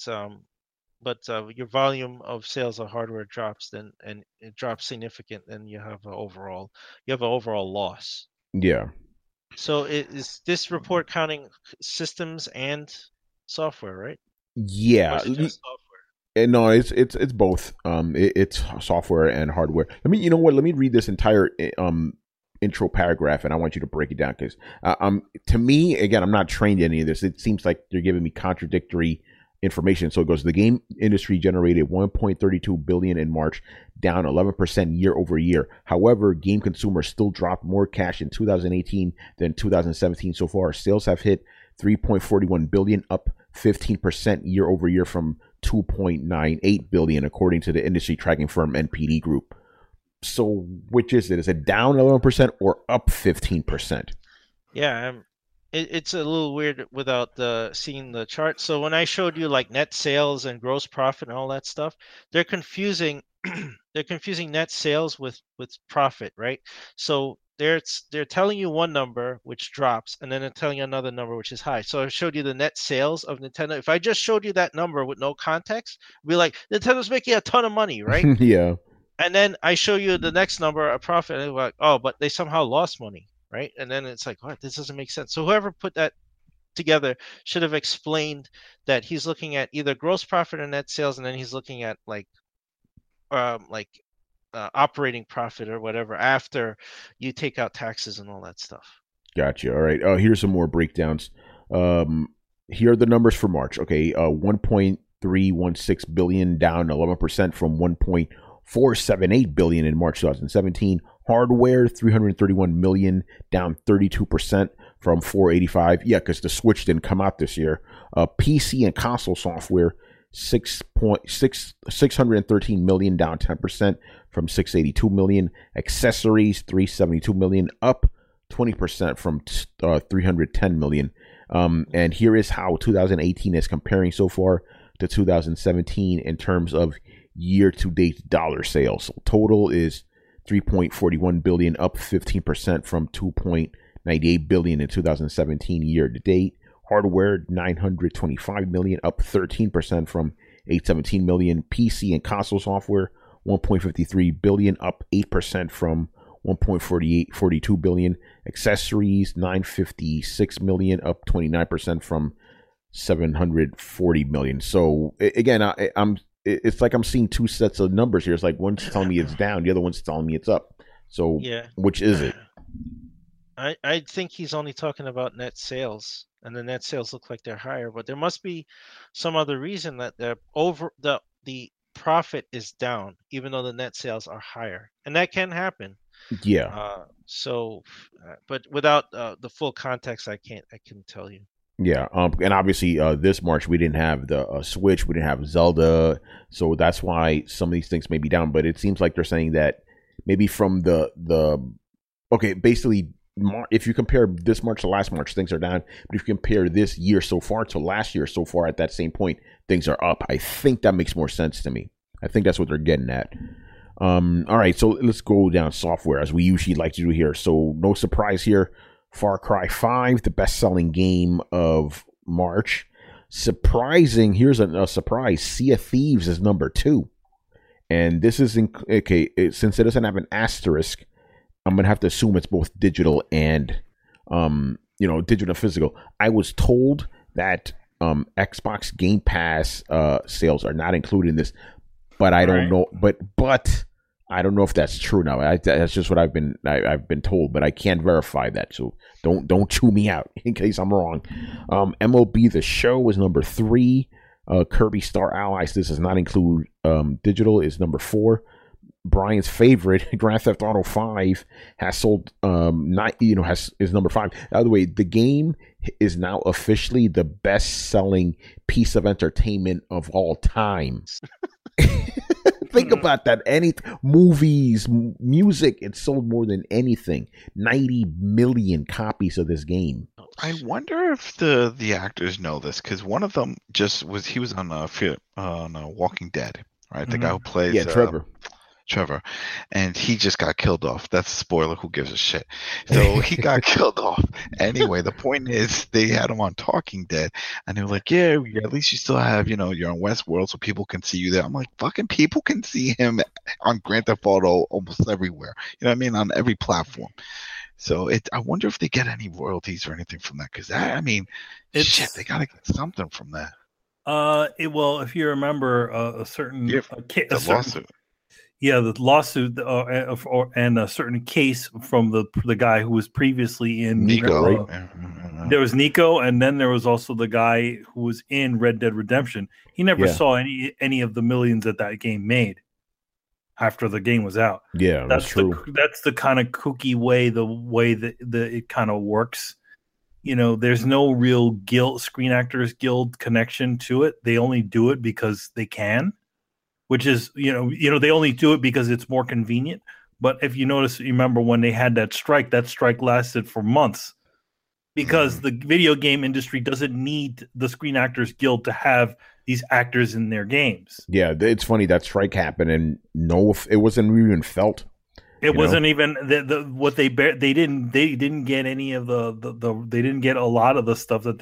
your volume of sales of hardware drops, and it drops significant, then you have an overall loss. Yeah. So is this report counting systems and software, right? Yeah. No, it's both. It's software and hardware. You know what? Let me read this entire intro paragraph, and I want you to break it down, because to me, again, I'm not trained in any of this. It seems like you're giving me contradictory information. So it goes, the game industry generated $1.32 billion in March, down 11% year over year. However, game consumers still dropped more cash in 2018 than 2017 so far. Sales have hit $3.41 billion, up 15% year over year from $2.98 billion, according to the industry tracking firm NPD Group. So which is it? Is it down 11% or up 15%? Yeah, it's a little weird without seeing the chart. So when I showed you like net sales and gross profit and all that stuff, they're confusing net sales with profit, right? So they're telling you one number which drops, and then they're telling you another number which is high. So I showed you the net sales of Nintendo. If I just showed you that number with no context, it'd be like, Nintendo's making a ton of money, right? Yeah. And then I show you the next number, a profit, and they're like, oh, but they somehow lost money, right? And then it's like, what? This doesn't make sense. So whoever put that together should have explained that he's looking at either gross profit or net sales, and then he's looking at operating profit or whatever after you take out taxes and all that stuff. Gotcha. All right. Here's some more breakdowns. Here are the numbers for March. Okay. 1.316 billion, down 11% from 1.478 billion in March 2017. Hardware, 331 million, down 32% from 485. Yeah, because the Switch didn't come out this year. PC and console software, 613 million, down 10% from 682 million. Accessories, 372 million, up 20% from 310 million. And here is how 2018 is comparing so far to 2017 in terms of year-to-date dollar sales. Total is 3.41 billion, up 15% from 2.98 billion in 2017 year-to-date. Hardware, 925 million, up 13% from 817 million. PC and console software, 1.53 billion, up 8% from 1.42 billion. Accessories, 956 million, up 29% from 740 million. So again, it's like I'm seeing two sets of numbers here. It's like one's telling me it's down, the other one's telling me it's up. So yeah, which is it? I think he's only talking about net sales, and the net sales look like they're higher, but there must be some other reason that the profit is down, even though the net sales are higher, and that can happen. Yeah. But without the full context, I couldn't tell you. Yeah, and obviously this March we didn't have the Switch, we didn't have Zelda, so that's why some of these things may be down. But it seems like they're saying that maybe from the okay, basically, if you compare this March to last March, things are down. But if you compare this year so far to last year so far at that same point, things are up. I think that makes more sense to me. I think that's what they're getting at. All right, so let's go down software as we usually like to do here. So no surprise here. Far Cry 5, the best-selling game of March. Surprising, here's a surprise. Sea of Thieves is number 2. And this is, since it doesn't have an asterisk, I'm going to have to assume it's both digital and, digital and physical. I was told that Xbox Game Pass sales are not included in this, but I don't know. But I don't know if that's true now. That's just what I've been told, but I can't verify that. So don't chew me out in case I'm wrong. MLB The Show is number 3. Kirby Star Allies, this does not include digital, is number 4. Brian's favorite, Grand Theft Auto 5, has sold is number 5. By the way, the game is now officially the best-selling piece of entertainment of all time. Think about that. Any movies, music, it sold more than anything. 90 million copies of this game. I wonder if the actors know this, because one of them he was on Walking Dead, right? The guy who plays Trevor, and he just got killed off. That's a spoiler. Who gives a shit? So he got killed off. Anyway, the point is they had him on Talking Dead, and they were like, yeah, at least you still have, you're on Westworld so people can see you there. I'm like, fucking people can see him on Grand Theft Auto almost everywhere. You know what I mean? On every platform. So I wonder if they get any royalties or anything from that, because they got to get something from that. Well, if you remember a certain lawsuit. Yeah, the lawsuit and a certain case from the guy who was previously in Nico. There was Nico, and then there was also the guy who was in Red Dead Redemption. He never saw any of the millions that game made after the game was out. Yeah, that's true. That's the kind of kooky way that it kind of works. There's no real Screen Actors Guild connection to it. They only do it because they can. Which is, they only do it because it's more convenient. But if you remember when they had that strike lasted for months because the video game industry doesn't need the Screen Actors Guild to have these actors in their games. Yeah, it's funny that strike happened and it wasn't even felt. It wasn't even what they didn't get any of they didn't get a lot of the stuff that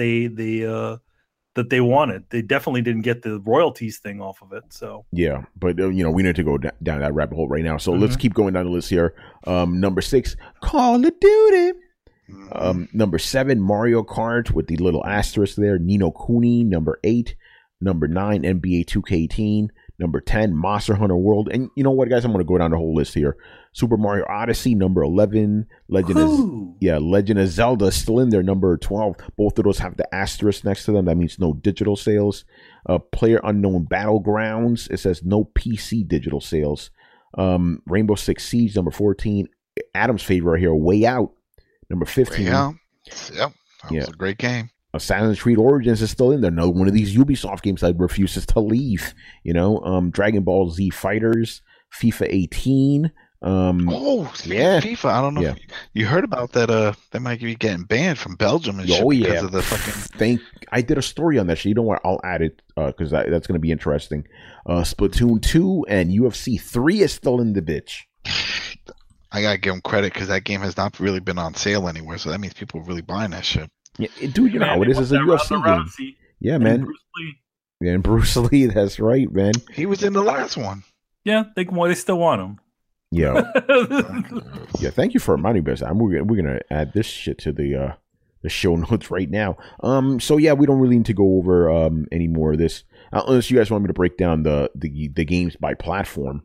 they wanted. They definitely didn't get the royalties thing off of it. So yeah, but we need to go down that rabbit hole right now. So let's keep going down the list here. Number 6, Call of Duty. Number 7, Mario Kart with the little asterisk there. Ni no Kuni. Number 8. Number 9, NBA 2K18. Number 10, Monster Hunter World. And you know what, guys? I'm going to go down the whole list here. Super Mario Odyssey, number 11. Legend of Zelda still in there, number 12. Both of those have the asterisk next to them. That means no digital sales. Player Unknown Battlegrounds. It says no PC digital sales. Rainbow Six Siege, number 14. Adam's favorite here, Way Out, number 15. Yep, that was a great game. Assassin's Creed Origins is still in there. No, one of these Ubisoft games that refuses to leave. Dragon Ball Z Fighters, FIFA 18. FIFA. I don't know. If you heard about that. They might be getting banned from Belgium and shit because of the fucking. I did a story on that shit. You know what? I'll add it because that's going to be interesting. Splatoon 2 and UFC 3 is still in the bitch. I gotta give them credit because that game has not really been on sale anywhere. So that means people are really buying that shit. Yeah, dude, you know how it is. It's a UFC game. Yeah, man. Bruce Lee. Yeah, and Bruce Lee. That's right, man. He was in the last one. Yeah, they still want him. Yeah. Yeah. Thank you for reminding us. We're gonna add this shit to the show notes right now. So yeah, we don't really need to go over any more of this unless you guys want me to break down the games by platform.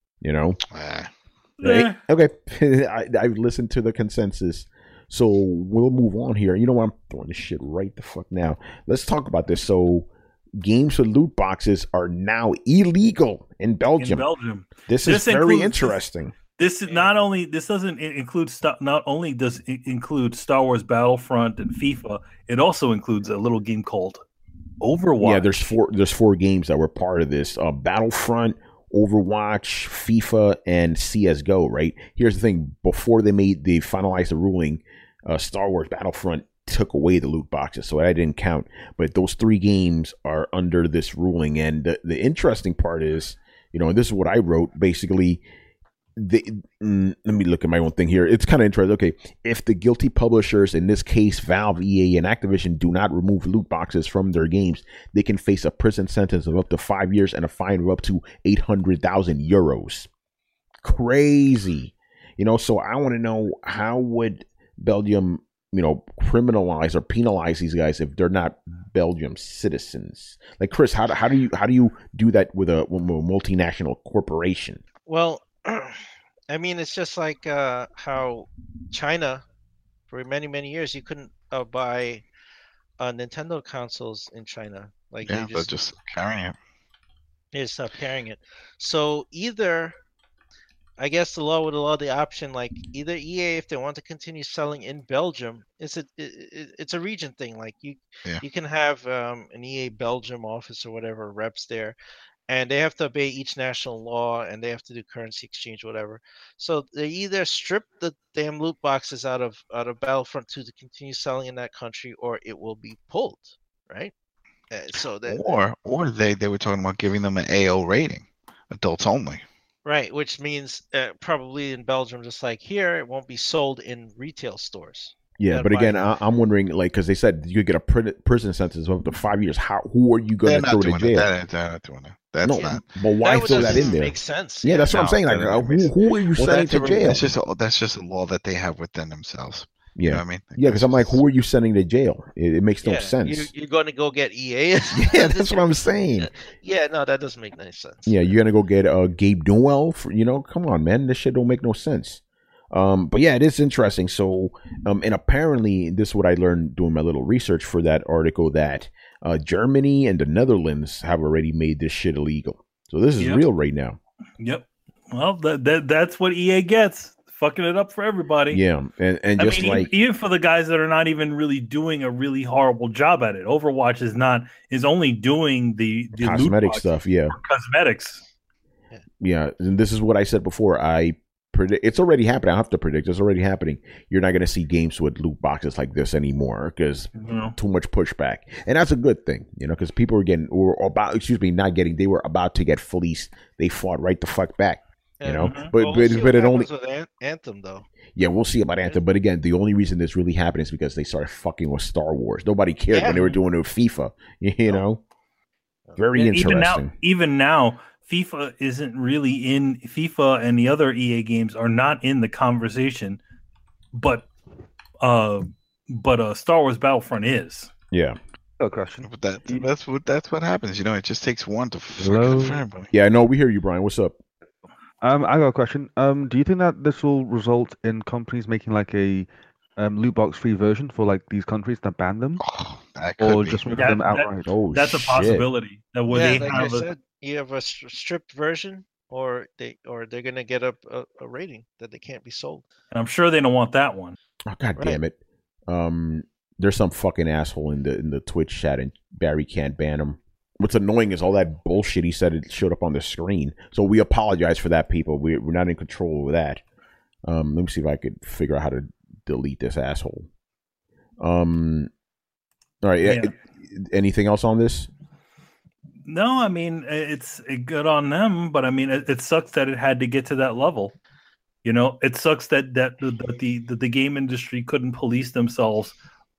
Right? Okay. I've listened to the consensus. So we'll move on here. You know what? I'm throwing this shit right the fuck now. Let's talk about this. So games with loot boxes are now illegal in Belgium. This is very interesting. This doesn't include not only does it include Star Wars Battlefront and FIFA, it also includes a little game called Overwatch. Yeah, there's four games that were part of this. Battlefront, Overwatch, FIFA, and CS:GO. Right. Here's the thing: before they finalized the ruling, Star Wars Battlefront took away the loot boxes, so that didn't count. But those 3 games are under this ruling, and the interesting part is, and this is what I wrote basically. Let me look at my own thing here. It's kind of interesting. Okay, if the guilty publishers, in this case Valve, EA, and Activision, do not remove loot boxes from their games, they can face a prison sentence of up to 5 years and a fine of up to 800,000 euros. Crazy, So I want to know, how would Belgium, criminalize or penalize these guys if they're not Belgium citizens? Like, Chris, how do you do that with a multinational corporation? Well, I mean, it's just like how China, for many, many years, you couldn't buy Nintendo consoles in China. Like, they're just carrying it. They just stopped carrying it. So either, I guess the law would allow the option, like either EA, if they want to continue selling in Belgium, it's a region thing. Like you can have an EA Belgium office or whatever, reps there. And they have to obey each national law, and they have to do currency exchange, whatever. So they either strip the damn loot boxes out of Battlefront 2 to continue selling in that country, or it will be pulled, right? Or they were talking about giving them an AO rating, adults only. Right, which means probably in Belgium, just like here, it won't be sold in retail stores. Yeah, but again, I'm wondering, like, because they said you could get a prison sentence of up to 5 years. Who are you going to throw to jail? They're not doing that. That's not. But why throw that in there? Makes sense. Yeah, that's what I'm saying. Like, who are you sending to jail? That's just a law that they have within themselves. Yeah, you know what I mean? Because I'm like, who are you sending to jail? It makes no sense. You're going to go get EA? Yeah, that's what I'm saying. Yeah, no, that doesn't make any sense. Yeah, you're going to go get Gabe Newell? Come on, man. This shit don't make no sense. But yeah, it is interesting. So, and apparently, this is what I learned doing my little research for that article, that Germany and the Netherlands have already made this shit illegal. So this is real right now. Yep. Well, that's what EA gets. Fucking it up for everybody. Yeah, and just even for the guys that are not even really doing a really horrible job at it. Overwatch is only doing the cosmetic stuff. Yeah, cosmetics. Yeah, and this is what I said before. I predict it's already happening. I have to predict it's already happening. You're not going to see games with loot boxes like this anymore because too much pushback, and that's a good thing, because people they were about to get fleeced. They fought right the fuck back. But it only with Anthem though. Yeah, we'll see about Anthem. But again, the only reason this really happened is because they started fucking with Star Wars. Nobody cared when they were doing it with FIFA. Very interesting. Even now, FIFA isn't really in. FIFA and the other EA games are not in the conversation, but Star Wars Battlefront is. Yeah. No question. But that's what happens. It just takes one to fucking everybody. Yeah, I know. We hear you, Brian. What's up? I got a question. Do you think that this will result in companies making like a loot box free version for like these countries that ban them, or just remove them outright? That's a possibility. You have a stripped version, or they're gonna get a rating that they can't be sold. And I'm sure they don't want that one. Oh, God damn it! There's some fucking asshole in the Twitch chat, and Barry can't ban him. What's annoying is all that bullshit he said it showed up on the screen. So we apologize for that, people. We're not in control of that. Let me see if I could figure out how to delete this asshole. All right. Yeah. Anything else on this? No, I mean, it's good on them, but I mean, it sucks that it had to get to that level. It sucks that the game industry couldn't police themselves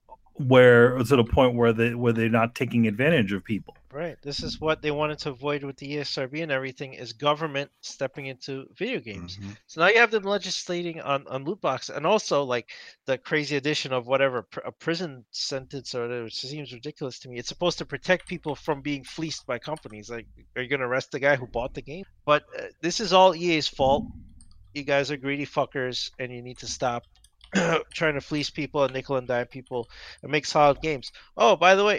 to the point where they're not taking advantage of people. Right. This is what they wanted to avoid with the ESRB and everything, is government stepping into video games. Mm-hmm. So now you have them legislating on loot boxes, and also like the crazy addition of whatever a prison sentence, or whatever. It seems ridiculous to me. It's supposed to protect people from being fleeced by companies. Like, are you going to arrest the guy who bought the game? But this is all EA's fault. You guys are greedy fuckers, and you need to stop trying to fleece people and nickel and dime people and make solid games. Oh, by the way,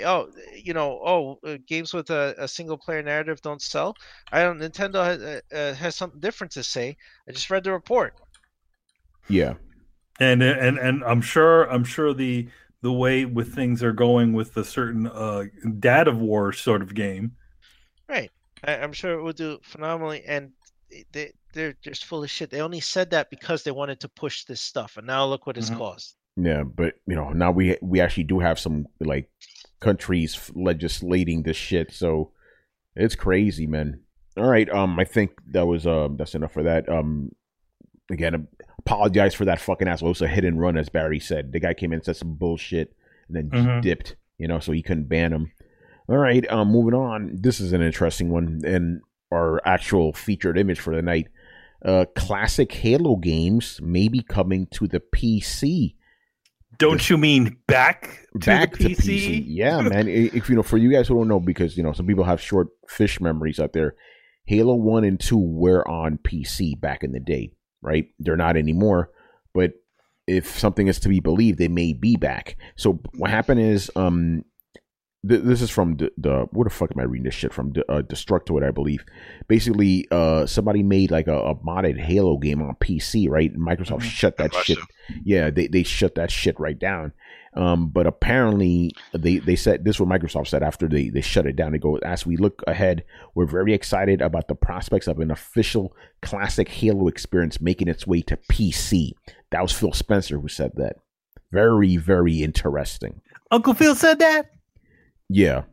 games with a single player narrative don't sell. Nintendo has something different to say. I just read the report. Yeah, and I'm sure the way with things are going with the certain Dad of War sort of game. Right. I'm sure it will do phenomenally, and they're just full of shit. They only said that because they wanted to push this stuff, and now look what it's caused. Yeah, but now we actually do have some like countries legislating this shit, so it's crazy, man. All right, I think that was that's enough for that. Again, apologize for that fucking asshole. It was a hit and run, as Barry said. The guy came in and said some bullshit and then just dipped, so he couldn't ban him. All right, moving on. This is an interesting one, and our actual featured image for the night. Classic Halo games may be coming to the PC. Don't you mean back to PC? Yeah, man. If for you guys who don't know, because some people have short fish memories out there. Halo 1 and 2 were on PC back in the day, right? They're not anymore, but if something is to be believed, they may be back. So what happened is, this is from the where the fuck am I reading this shit from? Destructoid, I believe. Basically, somebody made like a modded Halo game on PC, right? Microsoft shut that shit. Yeah, they shut that shit right down. But apparently, they said this is what Microsoft said after they shut it down. They go, as we look ahead, we're very excited about the prospects of an official classic Halo experience making its way to PC. That was Phil Spencer who said that. Very, very interesting. Uncle Phil said that? Yeah.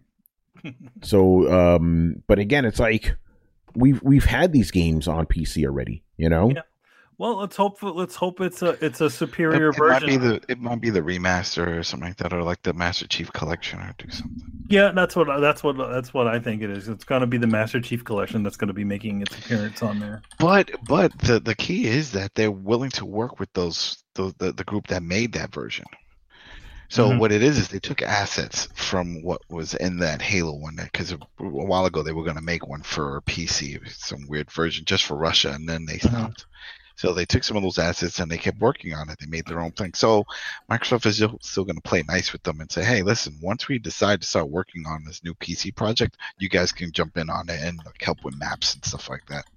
So, but again, it's like we've had these games on PC already, Yeah. Well, let's hope it's a superior version. It might be the remaster or something like that, or like the Master Chief Collection, or do something. Yeah, that's what I think it is. It's going to be the Master Chief Collection that's going to be making its appearance on there. But the key is that they're willing to work with the group that made that version. So what it is they took assets from what was in that Halo one, because a while ago they were going to make one for PC, some weird version just for Russia, and then they stopped. So they took some of those assets and they kept working on it. They made their own thing. So Microsoft is still going to play nice with them and say, hey, listen, once we decide to start working on this new PC project, you guys can jump in on it and help with maps and stuff like that.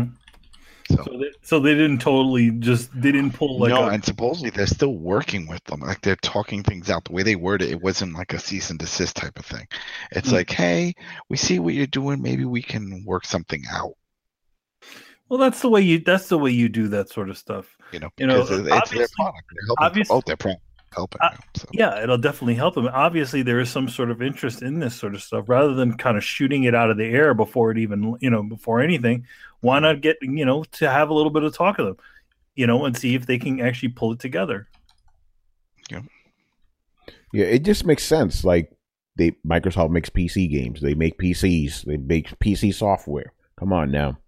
So they didn't they didn't pull and supposedly they're still working with them. Like they're talking things out. The way they word it, it wasn't like a cease and desist type of thing. It's like, hey, we see what you're doing. Maybe we can work something out. Well, that's the way you do that sort of stuff. Because it's their product. They're helping promote their product. Yeah, it'll definitely help them. Obviously, there is some sort of interest in this sort of stuff, rather than kind of shooting it out of the air before it even, before anything. Why not get, to have a little bit of talk of them, and see if they can actually pull it together. Yeah, it just makes sense. Like Microsoft makes PC games, they make PCs, they make PC software. Come on now,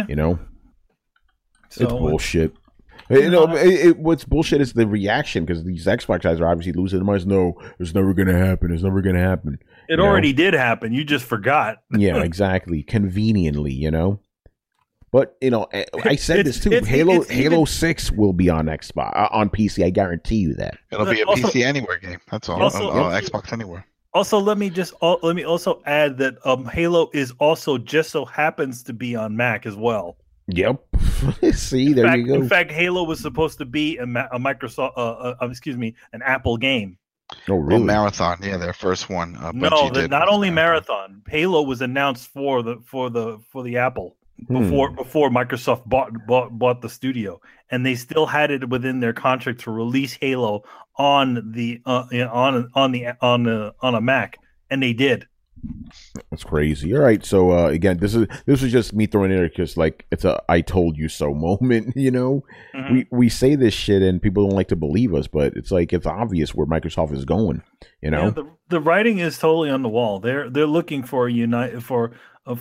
it's bullshit. What's bullshit is the reaction, because these Xbox guys are obviously losing their minds. No, it's never going to happen. It's never going to happen. It already did happen. You just forgot. Yeah, exactly. Conveniently, But I said this too. Halo 6 will be on Xbox, on PC. I guarantee you that. It'll be a PC Anywhere game. That's all. Xbox Anywhere. Also, let me also add that Halo is also just so happens to be on Mac as well. Yep. See, there you go. In fact, Halo was supposed to be a Microsoft, an Apple game. Oh, really? Marathon, yeah, their first one. Not only Marathon. Halo was announced for the Apple before Microsoft bought the studio, and they still had it within their contract to release Halo on the on a Mac, and they did. That's crazy. All right, so again, this was just me throwing it in because like it's a "I told you so" moment. We say this shit and people don't like to believe us, but it's like it's obvious where Microsoft is going. Yeah, the writing is totally on the wall. They're looking for a what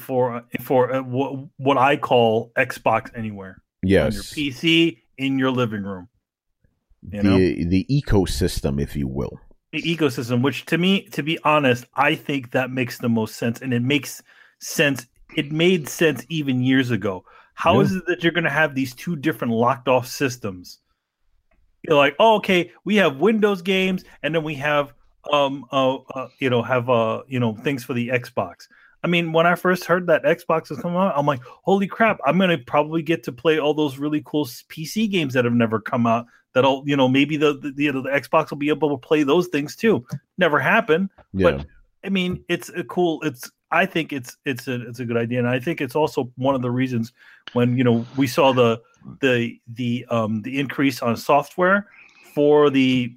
I call Xbox Anywhere. Yes, on your PC in your living room. The ecosystem, if you will. The ecosystem, which to me, to be honest, I think that makes the most sense, and it makes sense. It made sense even years ago. How is it that you're going to have these two different locked off systems? You're like, oh, okay, we have Windows games, and then we have things for the Xbox. I mean, when I first heard that Xbox was coming out, I'm like, holy crap, I'm going to probably get to play all those really cool PC games that have never come out. That'll, maybe the Xbox will be able to play those things too. Never happened. Yeah. But I mean, it's cool. I think it's a good idea, and I think it's also one of the reasons when we saw the increase on software for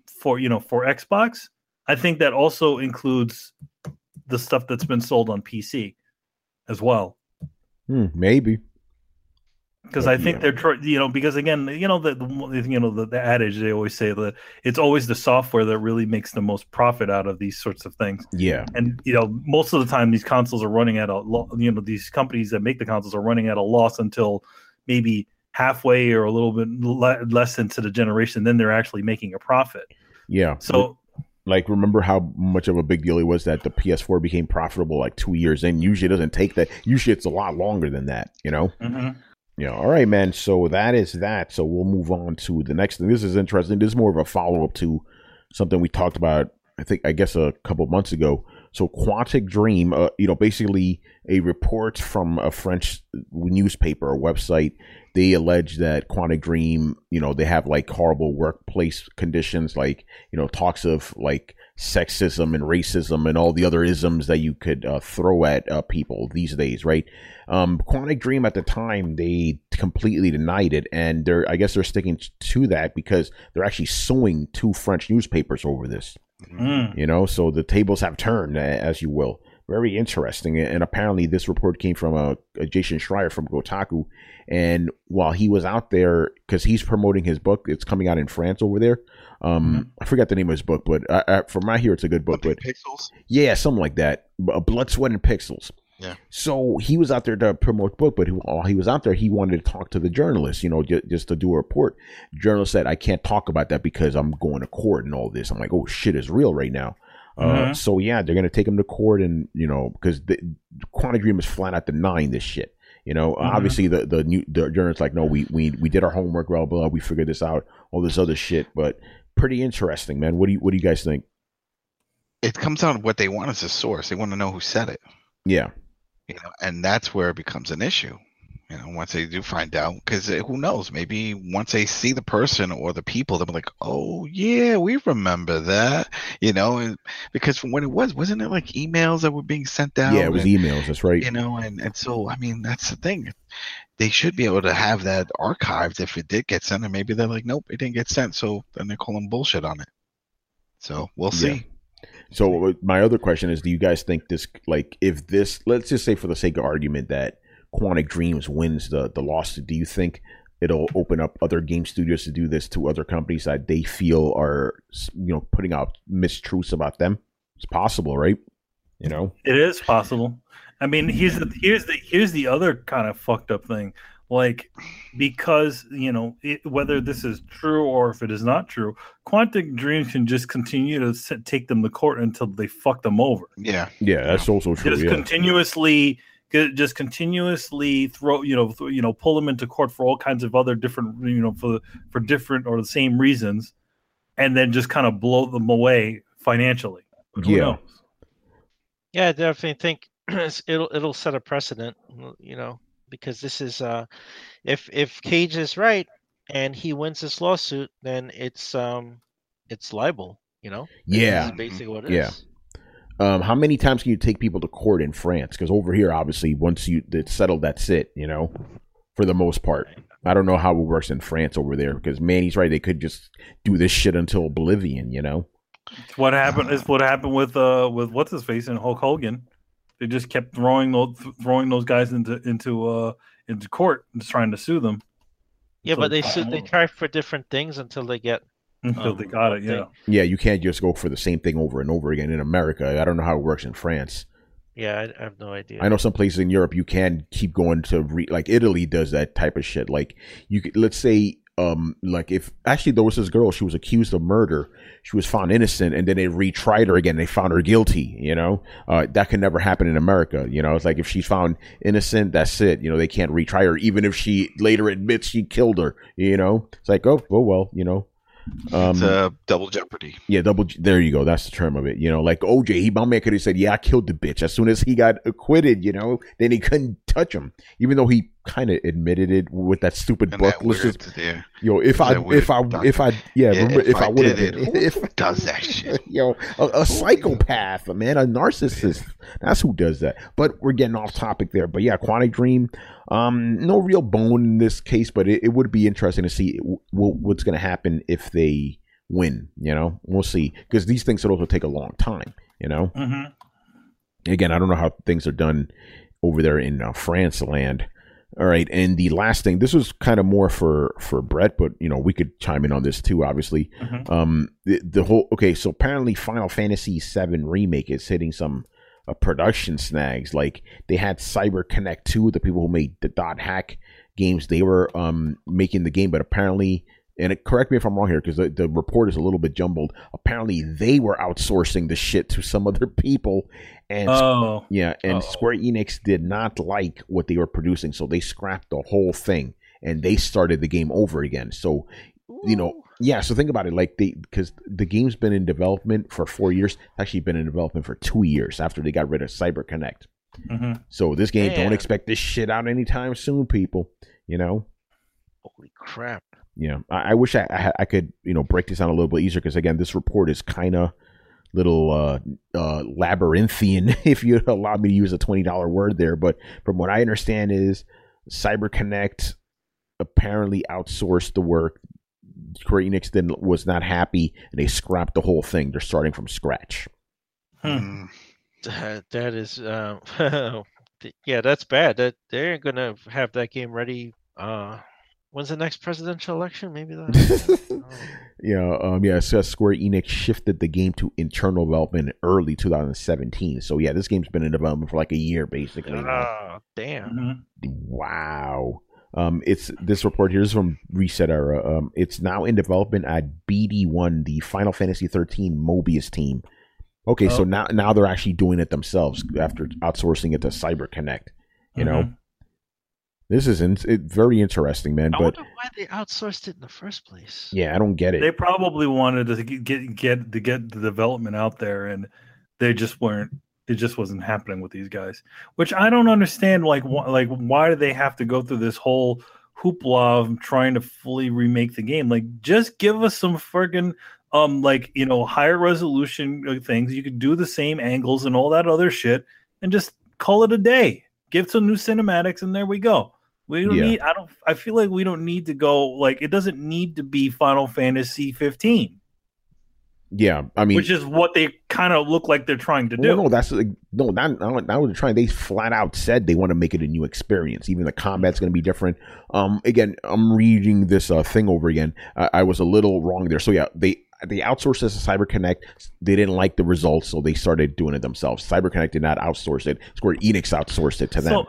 Xbox. I think that also includes the stuff that's been sold on PC as well. Maybe. Because I think they're, because again, the adage they always say that it's always the software that really makes the most profit out of these sorts of things. Yeah. And most of the time, these consoles are running at these companies that make the consoles are running at a loss until maybe halfway or a little bit less into the generation. Then they're actually making a profit. Yeah. So, remember how much of a big deal it was that the PS4 became profitable like 2 years in? Usually it doesn't take that. Usually it's a lot longer than that. Mm-hmm. Yeah, all right, man. So that is that. So we'll move on to the next thing. This is interesting. This is more of a follow-up to something we talked about, I guess a couple of months ago. So Quantic Dream, basically a report from a French newspaper or website, they allege that Quantic Dream, they have like horrible workplace conditions, like, talks of like sexism and racism and all the other isms that you could throw at people these days, right? Quantic Dream at the time, they completely denied it, and I guess they're sticking to that because they're actually suing 2 French newspapers over this. So the tables have turned, as you will. Very interesting. And apparently this report came from Jason Schreier from Kotaku. And while he was out there, because he's promoting his book, it's coming out in France over there. I forgot the name of his book, but from my hear, it's a good book. But Pixels? Yeah, something like that. Blood, Sweat, and Pixels. Yeah. So he was out there to promote the book, but while he was out there, he wanted to talk to the journalist, just to do a report. The journalist said, I can't talk about that because I'm going to court and all this. I'm like, oh, shit is real right now. So yeah, they're going to take him to court and, because the Quantic Dream is flat out denying this shit. Obviously the journalist's like, no, we did our homework, blah, blah, we figured this out, all this other shit, but pretty interesting, man. What do you guys think? It comes down to what they want as a source. They want to know who said it. Yeah. And that's where it becomes an issue, once they do find out, because who knows, maybe once they see the person or the people, they'll be like, oh yeah, we remember that, because from when wasn't it like emails that were being sent out? Yeah, it was emails. That's right. And so, I mean, that's the thing. They should be able to have that archived if it did get sent, and maybe they're like, nope, it didn't get sent. So then they're calling bullshit on it. So we'll see. Yeah. So my other question is, do you guys think this, like, if this, let's just say for the sake of argument that Quantic Dreams wins the lawsuit, do you think it'll open up other game studios to do this to other companies that they feel are, putting out mistruths about them? It's possible, right? It is possible. I mean, here's the other kind of fucked up thing. Like, because, whether this is true or if it is not true, Quantic Dream can just continue to take them to court until they fuck them over. Yeah. Yeah, that's also true. Just continuously throw, pull them into court for all kinds of other different, for different or the same reasons, and then just kind of blow them away financially. But who knows? Yeah, I definitely think it'll set a precedent, because this is if Cage is right and he wins this lawsuit, then it's libel, Yeah, this is basically what it is. How many times can you take people to court in France? Because over here, obviously, once it's settled, that's it. For the most part. I don't know how it works in France over there. Because Manny's right; they could just do this shit until oblivion. What happened with what's his face and Hulk Hogan. They just kept throwing those guys into court, just trying to sue them. Yeah, but they try for different things until they get until they got it. Yeah, yeah. You can't just go for the same thing over and over again in America. I don't know how it works in France. Yeah, I have no idea. I know some places in Europe you can keep going to like Italy does that type of shit. Like let's say. Like if actually there was this girl, she was accused of murder, she was found innocent, and then they retried her again, they found her guilty. That can never happen in America. It's like if she's found innocent, that's it. They can't retry her, even if she later admits she killed her. It's like, oh well. It's double jeopardy. Yeah, there you go. That's the term of it. Like OJ, my man could have said, yeah, I killed the bitch. As soon as he got acquitted, then he couldn't touch him, even though he kind of admitted it with that stupid book. If I would have does that shit, a psychopath, man, a narcissist. That's who does that. But we're getting off topic there. But yeah, Quantic Dream, no real bone in this case, but it would be interesting to see what's going to happen if they win. We'll see, because these things would also take a long time. Mm-hmm. Again, I don't know how things are done over there in France land. All right, and the last thing, this was kind of more for Brett, but we could chime in on this too, obviously. Mm-hmm. The whole so apparently Final Fantasy VII Remake is hitting some production snags. Like, they had CyberConnect 2, the people who made the Dot Hack games, they were making the game, but apparently, and correct me if I'm wrong here, because the report is a little bit jumbled. Apparently, they were outsourcing the shit to some other people, and Square Enix did not like what they were producing, so they scrapped the whole thing and they started the game over again. So, so think about it, like because the game's been in development for 4 years, actually been in development for 2 years after they got rid of CyberConnect. Mm-hmm. So this game, don't expect this shit out anytime soon, people. Holy crap. Yeah, I wish I could break this down a little bit easier, because again, this report is kind of little labyrinthian, if you allow me to use a $20 word there. But from what I understand is CyberConnect apparently outsourced the work. Square Enix was not happy, and they scrapped the whole thing. They're starting from scratch. That is that's bad. That they're gonna have that game ready. When's the next presidential election? Maybe that. It says Square Enix shifted the game to internal development in early 2017. So yeah, this game's been in development for like a year, basically. Oh, damn! Wow. It's this report here is from Reset Era. It's now in development at BD1, the Final Fantasy 13 Mobius team. Okay, so now they're actually doing it themselves after outsourcing it to CyberConnect. This is very interesting, man. I wonder why they outsourced it in the first place. Yeah, I don't get it. They probably wanted to get the development out there, and they just weren't. It just wasn't happening with these guys, which I don't understand. Like why do they have to go through this whole hoopla of trying to fully remake the game? Like, just give us some friggin' higher resolution things. You could do the same angles and all that other shit, and just call it a day. Give some new cinematics, and there we go. We don't need. I feel like we don't need to go. It doesn't need to be Final Fantasy 15. Yeah, I mean, which is what they kind of look like they're trying to do. No, that's not what they're trying. They flat out said they want to make it a new experience. Even the combat's going to be different. Again, I'm reading this thing over again. I was a little wrong there. So yeah, they outsourced this to CyberConnect. They didn't like the results, so they started doing it themselves. CyberConnect did not outsource it. Square Enix outsourced it to them.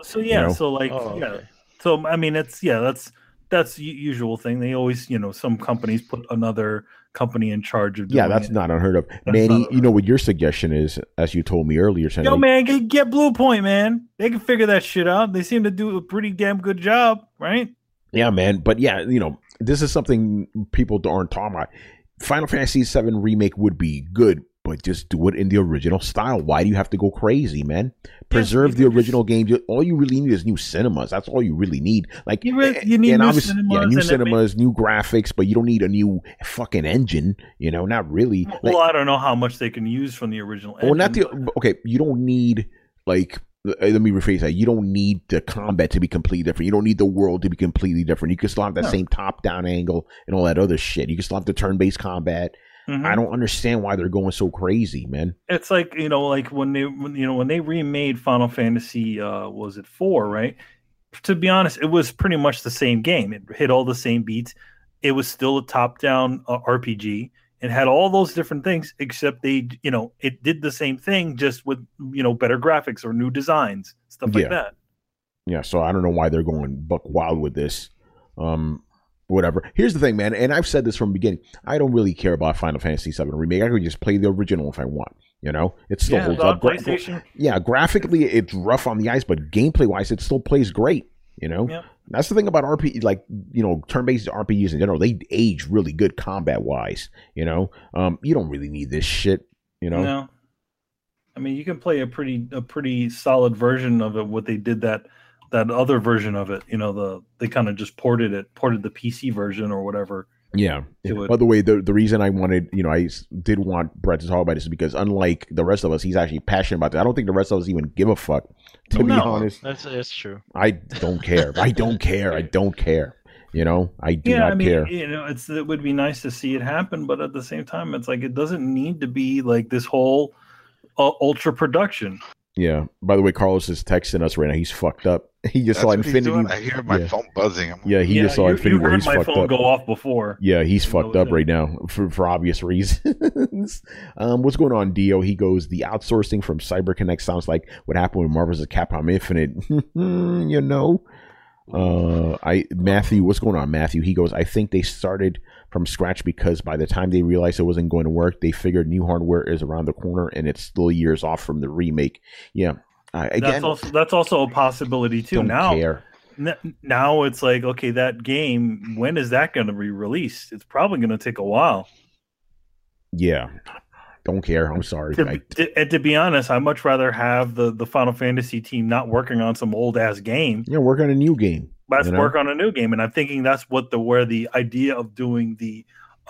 So I mean, that's the usual thing. They always, some companies put another company in charge of doing that's not unheard of. Manny, what your suggestion is, as you told me earlier. Yo, man, get Blue Point, man. They can figure that shit out. They seem to do a pretty damn good job, right? Yeah, man. But yeah, this is something people aren't talking about. Final Fantasy VII Remake would be good, but just do it in the original style. Why do you have to go crazy, man? Preserve the original game. All you really need is new cinemas. That's all you really need. Like, you need new cinemas, new graphics, but you don't need a new fucking engine. Not really. Well, I don't know how much they can use from the original engine. Okay, you don't need let me rephrase that. You don't need the combat to be completely different. You don't need the world to be completely different. You can still have that same top-down angle and all that other shit. You can still have the turn-based combat. Mm-hmm. I don't understand why they're going so crazy, man. It's like, when they remade Final Fantasy, was it 4, right? To be honest, it was pretty much the same game. It hit all the same beats. It was still a top-down RPG. It had all those different things, except it did the same thing, just with, better graphics or new designs, stuff like that. Yeah, so I don't know why they're going buck wild with this. Whatever. Here's the thing, man, and I've said this from the beginning. I don't really care about Final Fantasy VII Remake. I could just play the original if I want. It still holds up. Graphically, it's rough on the eyes, but gameplay-wise, it still plays great. Yep. That's the thing about RPG, turn-based RPGs in general. They age really good combat-wise. You don't really need this shit. No. I mean, you can play a pretty solid version of it. What they did that that other version of it. They kind of just ported the PC version or whatever. Yeah. By the way, the reason I wanted, I did want Brett to talk about this is because unlike the rest of us, he's actually passionate about this. I don't think the rest of us even give a fuck, to be honest. That's true. I don't care. I don't care. I don't care. I do not care. It would be nice to see it happen, but at the same time, it's like it doesn't need to be like this whole ultra production. Yeah. By the way, Carlos is texting us right now. He's fucked up. He just saw Infinity. I hear my phone buzzing. He just saw Infinity War. He's fucked up. You heard my phone go off before. Yeah, he's fucked up right now for obvious reasons. What's going on, Dio? He goes, the outsourcing from CyberConnect sounds like what happened with Marvel's Capcom Infinite. Matthew, what's going on, Matthew? He goes, I think they started from scratch because by the time they realized it wasn't going to work, they figured new hardware is around the corner and it's still years off from the remake. Yeah. Again, that's also a possibility too. Now it's like, okay, that game, when is that going to be released? It's probably going to take a while. Yeah. Don't care. I'm sorry. And to be honest, I'd much rather have the Final Fantasy team not working on some old ass game. Yeah, work on a new game. Let's work on a new game. And I'm thinking that's where the idea of doing the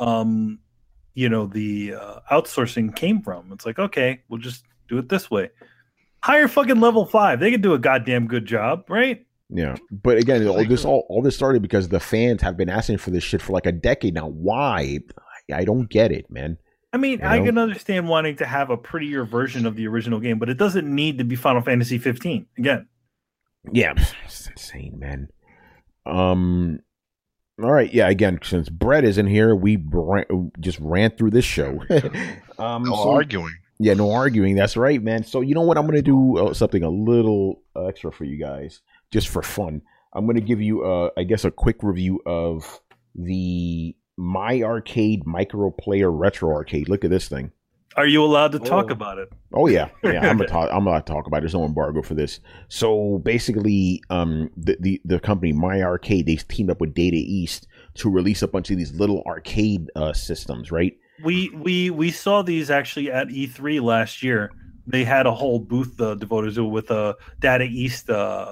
outsourcing came from. It's like, okay, we'll just do it this way. Hire fucking level 5. They can do a goddamn good job, right? Yeah, but again, all this started because the fans have been asking for this shit for like a decade now. Why? I don't get it, man. I mean, I can understand wanting to have a prettier version of the original game, but it doesn't need to be Final Fantasy 15 again. Yeah, it's insane, man. All right, yeah. Again, since Brett isn't here, we just ran through this show. Arguing. Yeah, no arguing. That's right, man. So you know what? I'm going to do something a little extra for you guys, just for fun. I'm going to give you, I guess, a quick review of the My Arcade Micro Player Retro Arcade. Look at this thing. Are you allowed to talk about it? Oh yeah, I'm allowed to talk about it. There's no embargo for this. So basically, the company My Arcade, they teamed up with Data East to release a bunch of these little arcade systems, right? We saw these actually at E3 last year. They had a whole booth devoted to it with Data East,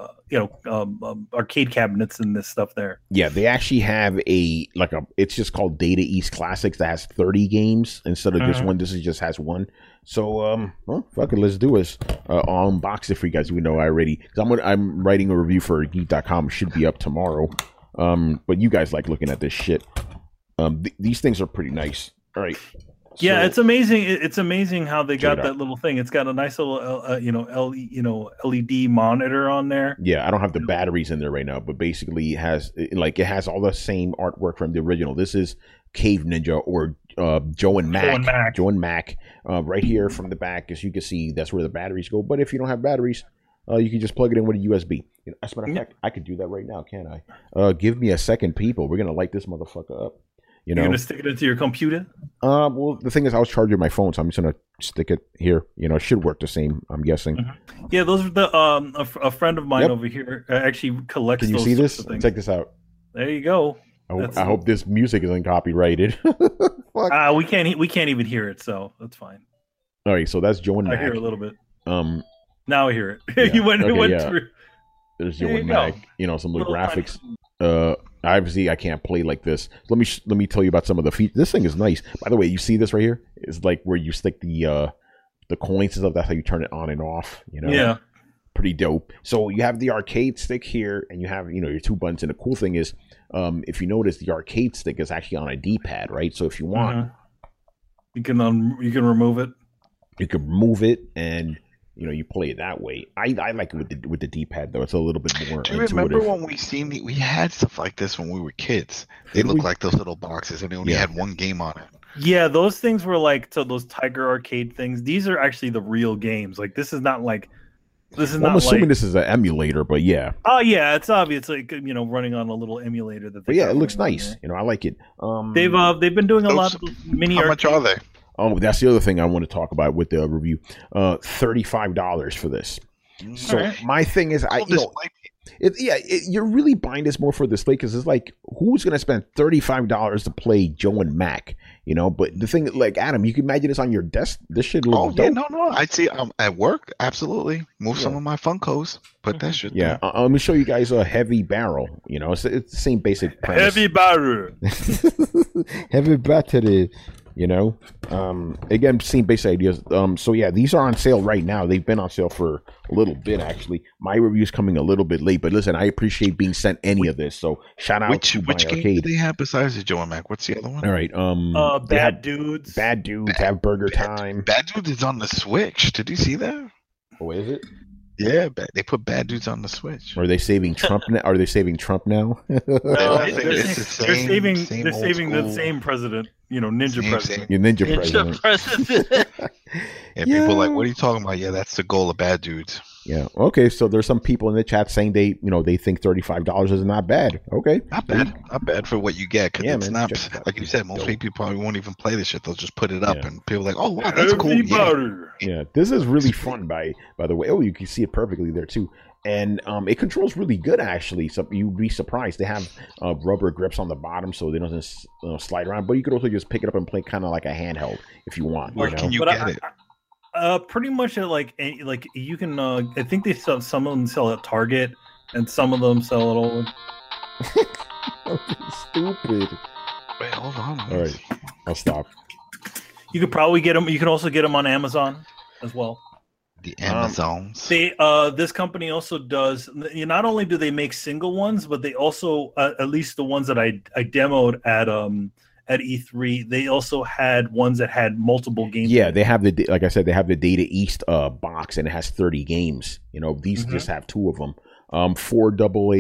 arcade cabinets and this stuff there. Yeah, they actually have it's just called Data East Classics that has 30 games instead of just one. This just has one. So, fuck it, let's do this. I'll unbox it for you guys. We know already because I'm writing a review for Geek.com. It should be up tomorrow. But you guys like looking at this shit. These things are pretty nice. All right. Yeah, it's amazing. It's amazing how they got that little thing. It's got a nice little, LED monitor on there. Yeah, I don't have the batteries in there right now, but basically it has all the same artwork from the original. This is Cave Ninja or Joe and Mac. Right here from the back, as you can see, that's where the batteries go. But if you don't have batteries, you can just plug it in with a USB. As a matter of fact, I could do that right now, can't I? Give me a second, people. We're gonna light this motherfucker up. You're going to stick it into your computer? Well, the thing is, I was charging my phone, so I'm just going to stick it here. It should work the same, I'm guessing. Mm-hmm. Yeah, those are the a friend of mine over here actually collects. Can you see this? Check this out. There you go. I hope this music isn't copyrighted. We can't even hear it, so that's fine. All right, so that's Joe and Mac. I hear a little bit. Now I hear it. Yeah. You went through. There's Joe and Mac. Some little graphics. Obviously, I can't play like this. Let me tell you about some of the features. This thing is nice. By the way, you see this right here? It's like where you stick the coins and stuff. That's how you turn it on and off. Yeah. Pretty dope. So you have the arcade stick here, and you have your two buttons. And the cool thing is, if you notice, the arcade stick is actually on a D-pad, right? So if you want, you can remove it. You can remove it and. You play it that way. I like it with the D-pad though. It's a little bit more. Do you remember when we had stuff like this when we were kids? They looked like those little boxes, and they only had one game on it. Yeah, those things were like those Tiger Arcade things. These are actually the real games. Like this is not like this is not. I'm assuming this is an emulator, but yeah. Oh yeah, it's obvious. Like running on a little emulator that. But yeah, it looks nice. I like it. They've been doing a lot of mini. How much are they? Oh, that's the other thing I want to talk about with the review. $35 for this. So my thing is, You're really buying this more for display because it's like, who's going to spend $35 to play Joe and Mac? You know, but the thing, like Adam, you can imagine this on your desk. This shit looks dope. No. I'd see at work. Absolutely, move some of my Funkos. Put that shit. Yeah, let me show you guys a Heavy Barrel. You know, it's the same basic premise. Heavy Barrel. Heavy battery. You know, again, same basic ideas. So yeah, these are on sale right now. They've been on sale for a little bit, actually. My review's coming a little bit late, but listen, I appreciate being sent any of this. So shout out to which game Arcade. do they have besides the Joe and Mac? What's the other one? All right, Bad Dudes. Bad Dudes have Burger Time. Bad Dudes is on the Switch. Did you see that? Oh, is it? Yeah, they put Bad Dudes on the Switch. Are they saving Trump now? Are they saving Trump now? They're saving the same president. You know, Ninja President. Your Ninja President. And people are like, what are you talking about? Yeah, that's the goal of Bad Dudes. Yeah. Okay. So there's some people in the chat saying they think $35 is not bad. Okay. Not bad for what you get. Cause it's not like you said. Most people probably won't even play this shit. They'll just put it up, and people are like, oh wow, that's cool. Yeah. This is really fun. By the way, you can see it perfectly there too. And it controls really good, actually. So you'd be surprised. They have rubber grips on the bottom, so they don't slide around. But you could also just pick it up and play kind of like a handheld if you want. Where can you get it? Pretty much at like you can. I think they sell, some of them sell at Target, and some of them sell at all. Stupid. Wait, hold on. All right, I'll stop. You could probably get them. You can also get them on Amazon as well. The Amazons. This company also does. Not only do they make single ones, but they also, at least the ones that I demoed at E3, they also had ones that had multiple games. Yeah, they have like I said, they have the Data East box, and it has 30 games. You know, these just have 2 of them. 4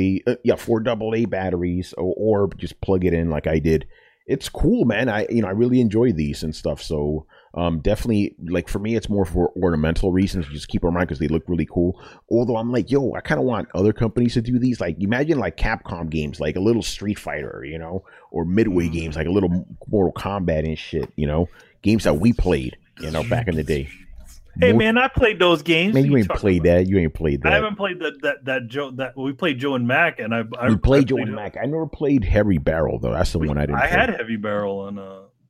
AA batteries, or just plug it in like I did. It's cool, man. I really enjoy these and stuff. So definitely, like, for me, it's more for ornamental reasons. Just keep them around because they look really cool. Although I'm like, I kind of want other companies to do these. Like, imagine like Capcom games, like a little Street Fighter, or Midway games, like a little Mortal Kombat and shit. Games that we played, back in the day. Hey man, I played those games. Man, you ain't played that. You ain't played that. I haven't played that Joe. That we played Joe and Mac, and we played Joe and Mac. I never played Heavy Barrel though. That's the one I didn't. I had Heavy Barrel on.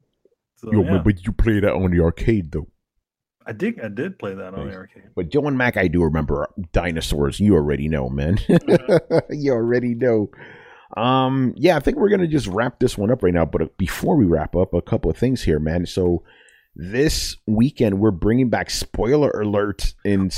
But you played that on the arcade though. I did play that on the arcade. But Joe and Mac, I do remember dinosaurs. You already know, man. You already know. Yeah, I think we're gonna just wrap this one up right now. But before we wrap up, a couple of things here, man. So. This weekend, we're bringing back Spoiler Alert in...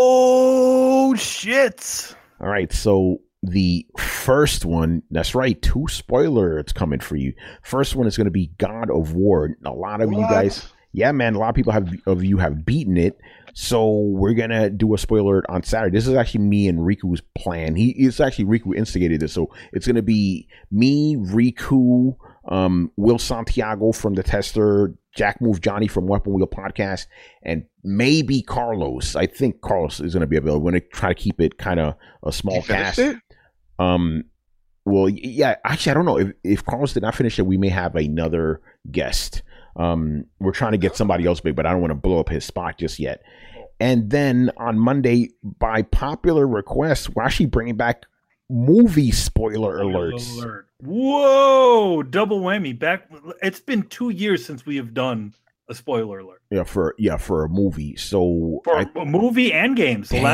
Oh, shit! All right, so the first one, that's right, 2 spoiler alerts coming for you. First one is going to be God of War. A lot of you guys... Yeah, man, a lot of people of you have beaten it. So we're going to do a spoiler alert on Saturday. This is actually me and Riku's plan. It's actually Riku instigated this. So it's going to be me, Riku, Will Santiago from The Tester, Jack Move Johnny from Weapon Wheel Podcast, and maybe Carlos. I think Carlos is going to be available. We're going to try to keep it kind of a small cast. Well, yeah, actually, I don't know. If Carlos did not finish it, we may have another guest. We're trying to get somebody else big, but I don't want to blow up his spot just yet. And then on Monday, by popular request, we're actually bringing back movie spoiler alerts. Whoa, double whammy! Back. It's been 2 years since we have done a spoiler alert. Yeah, for a movie. So for a movie and games. For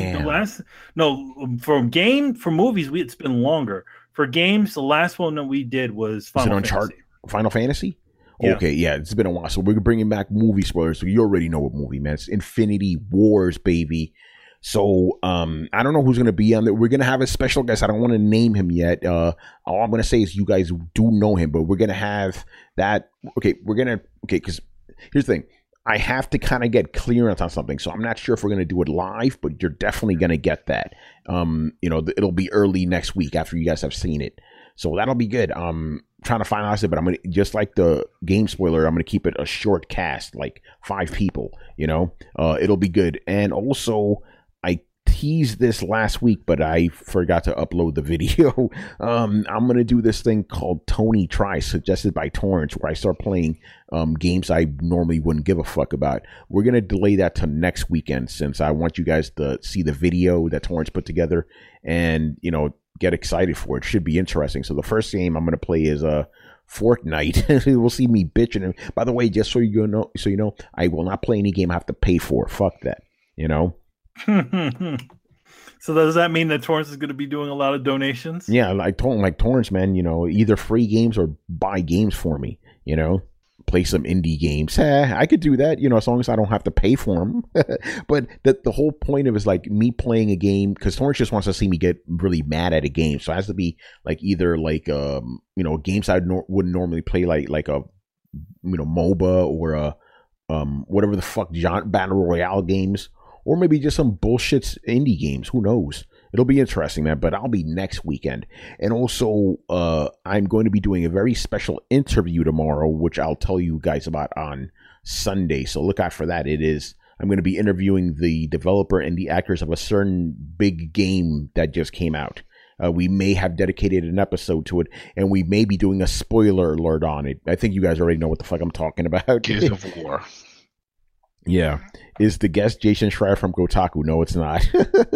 movies, it's been longer. For games, the last one that we did was Final Fantasy. Final Fantasy? Yeah. Okay, yeah, it's been a while. So we're bringing back movie spoilers. So you already know what movie, man. It's Infinity Wars, baby. So I don't know who's going to be on there. We're going to have a special guest. I don't want to name him yet. All I'm going to say is you guys do know him, but we're going to have that. Okay, because here's the thing. I have to kind of get clearance on something. So I'm not sure if we're going to do it live, but you're definitely going to get that. It'll be early next week after you guys have seen it. So that'll be good. Trying to finalize it, but I'm going to, just like the game spoiler, I'm going to keep it a short cast, like 5 people, it'll be good. And also I teased this last week, but I forgot to upload the video. I'm going to do this thing called Tony Tries, suggested by Torrance, where I start playing games I normally wouldn't give a fuck about. We're going to delay that to next weekend, since I want you guys to see the video that Torrance put together and, get excited for it. Should be interesting. So the first game I'm going to play is Fortnite. We'll see me bitching. And by the way, just so you know, I will not play any game I have to pay for. Fuck that. So does that mean that Torrance is going to be doing a lot of donations? Yeah, like Torrance, man. Either free games or buy games for me. Play some indie games. I could do that. As long as I don't have to pay for them. But the whole point of it is like me playing a game, because Torrance just wants to see me get really mad at a game. So it has to be like either like games I wouldn't normally play, like a MOBA or a whatever the fuck battle royale games. Or maybe just some bullshit indie games. Who knows? It'll be interesting, man. But I'll be next weekend. And also, I'm going to be doing a very special interview tomorrow, which I'll tell you guys about on Sunday. So look out for that. I'm going to be interviewing the developer and the actors of a certain big game that just came out. We may have dedicated an episode to it, and we may be doing a spoiler alert on it. I think you guys already know what the fuck I'm talking about. Gears of War. Yeah. Is the guest Jason Schreier from Kotaku? No, it's not.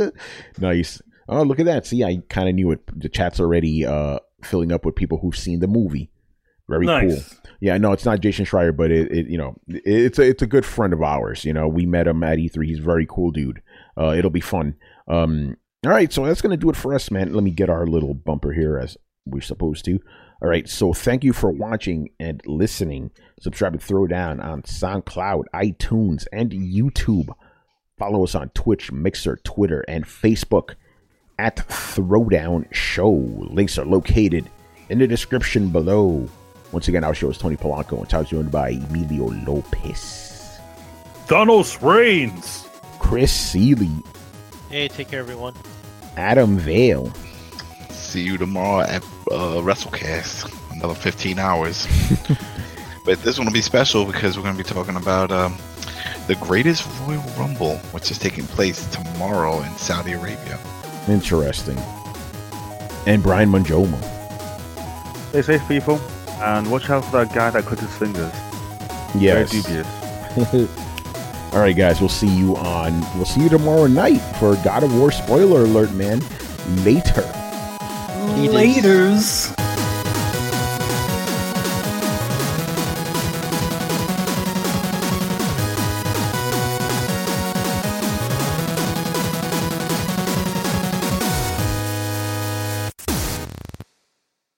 Nice. Oh, look at that. See, I kind of knew it. The chat's already filling up with people who've seen the movie. Very cool. Yeah, no, it's not Jason Schreier, but it's a good friend of ours. We met him at E3. He's a very cool dude. It'll be fun. All right, so that's going to do it for us, man. Let me get our little bumper here as we're supposed to. All right, so thank you for watching and listening. Subscribe and throw down on SoundCloud, iTunes, and YouTube. Follow us on Twitch, Mixer, Twitter, and Facebook at Throwdown Show. Links are located in the description below. Once again, our show is Tony Polanco, and it's joined by Emilio Lopez. Thanos reigns. Chris Seeley. Hey, take care, everyone. Adam Vale. See you tomorrow at WrestleCast. Another 15 hours. But this one will be special because we're going to be talking about the greatest Royal Rumble, which is taking place tomorrow in Saudi Arabia. Interesting. And Brian Manjomo. Stay safe, people, and watch out for that guy that cut his fingers. Yes. Very dubious. All right, guys. We'll see you tomorrow night for God of War spoiler alert, man. Later. Laters.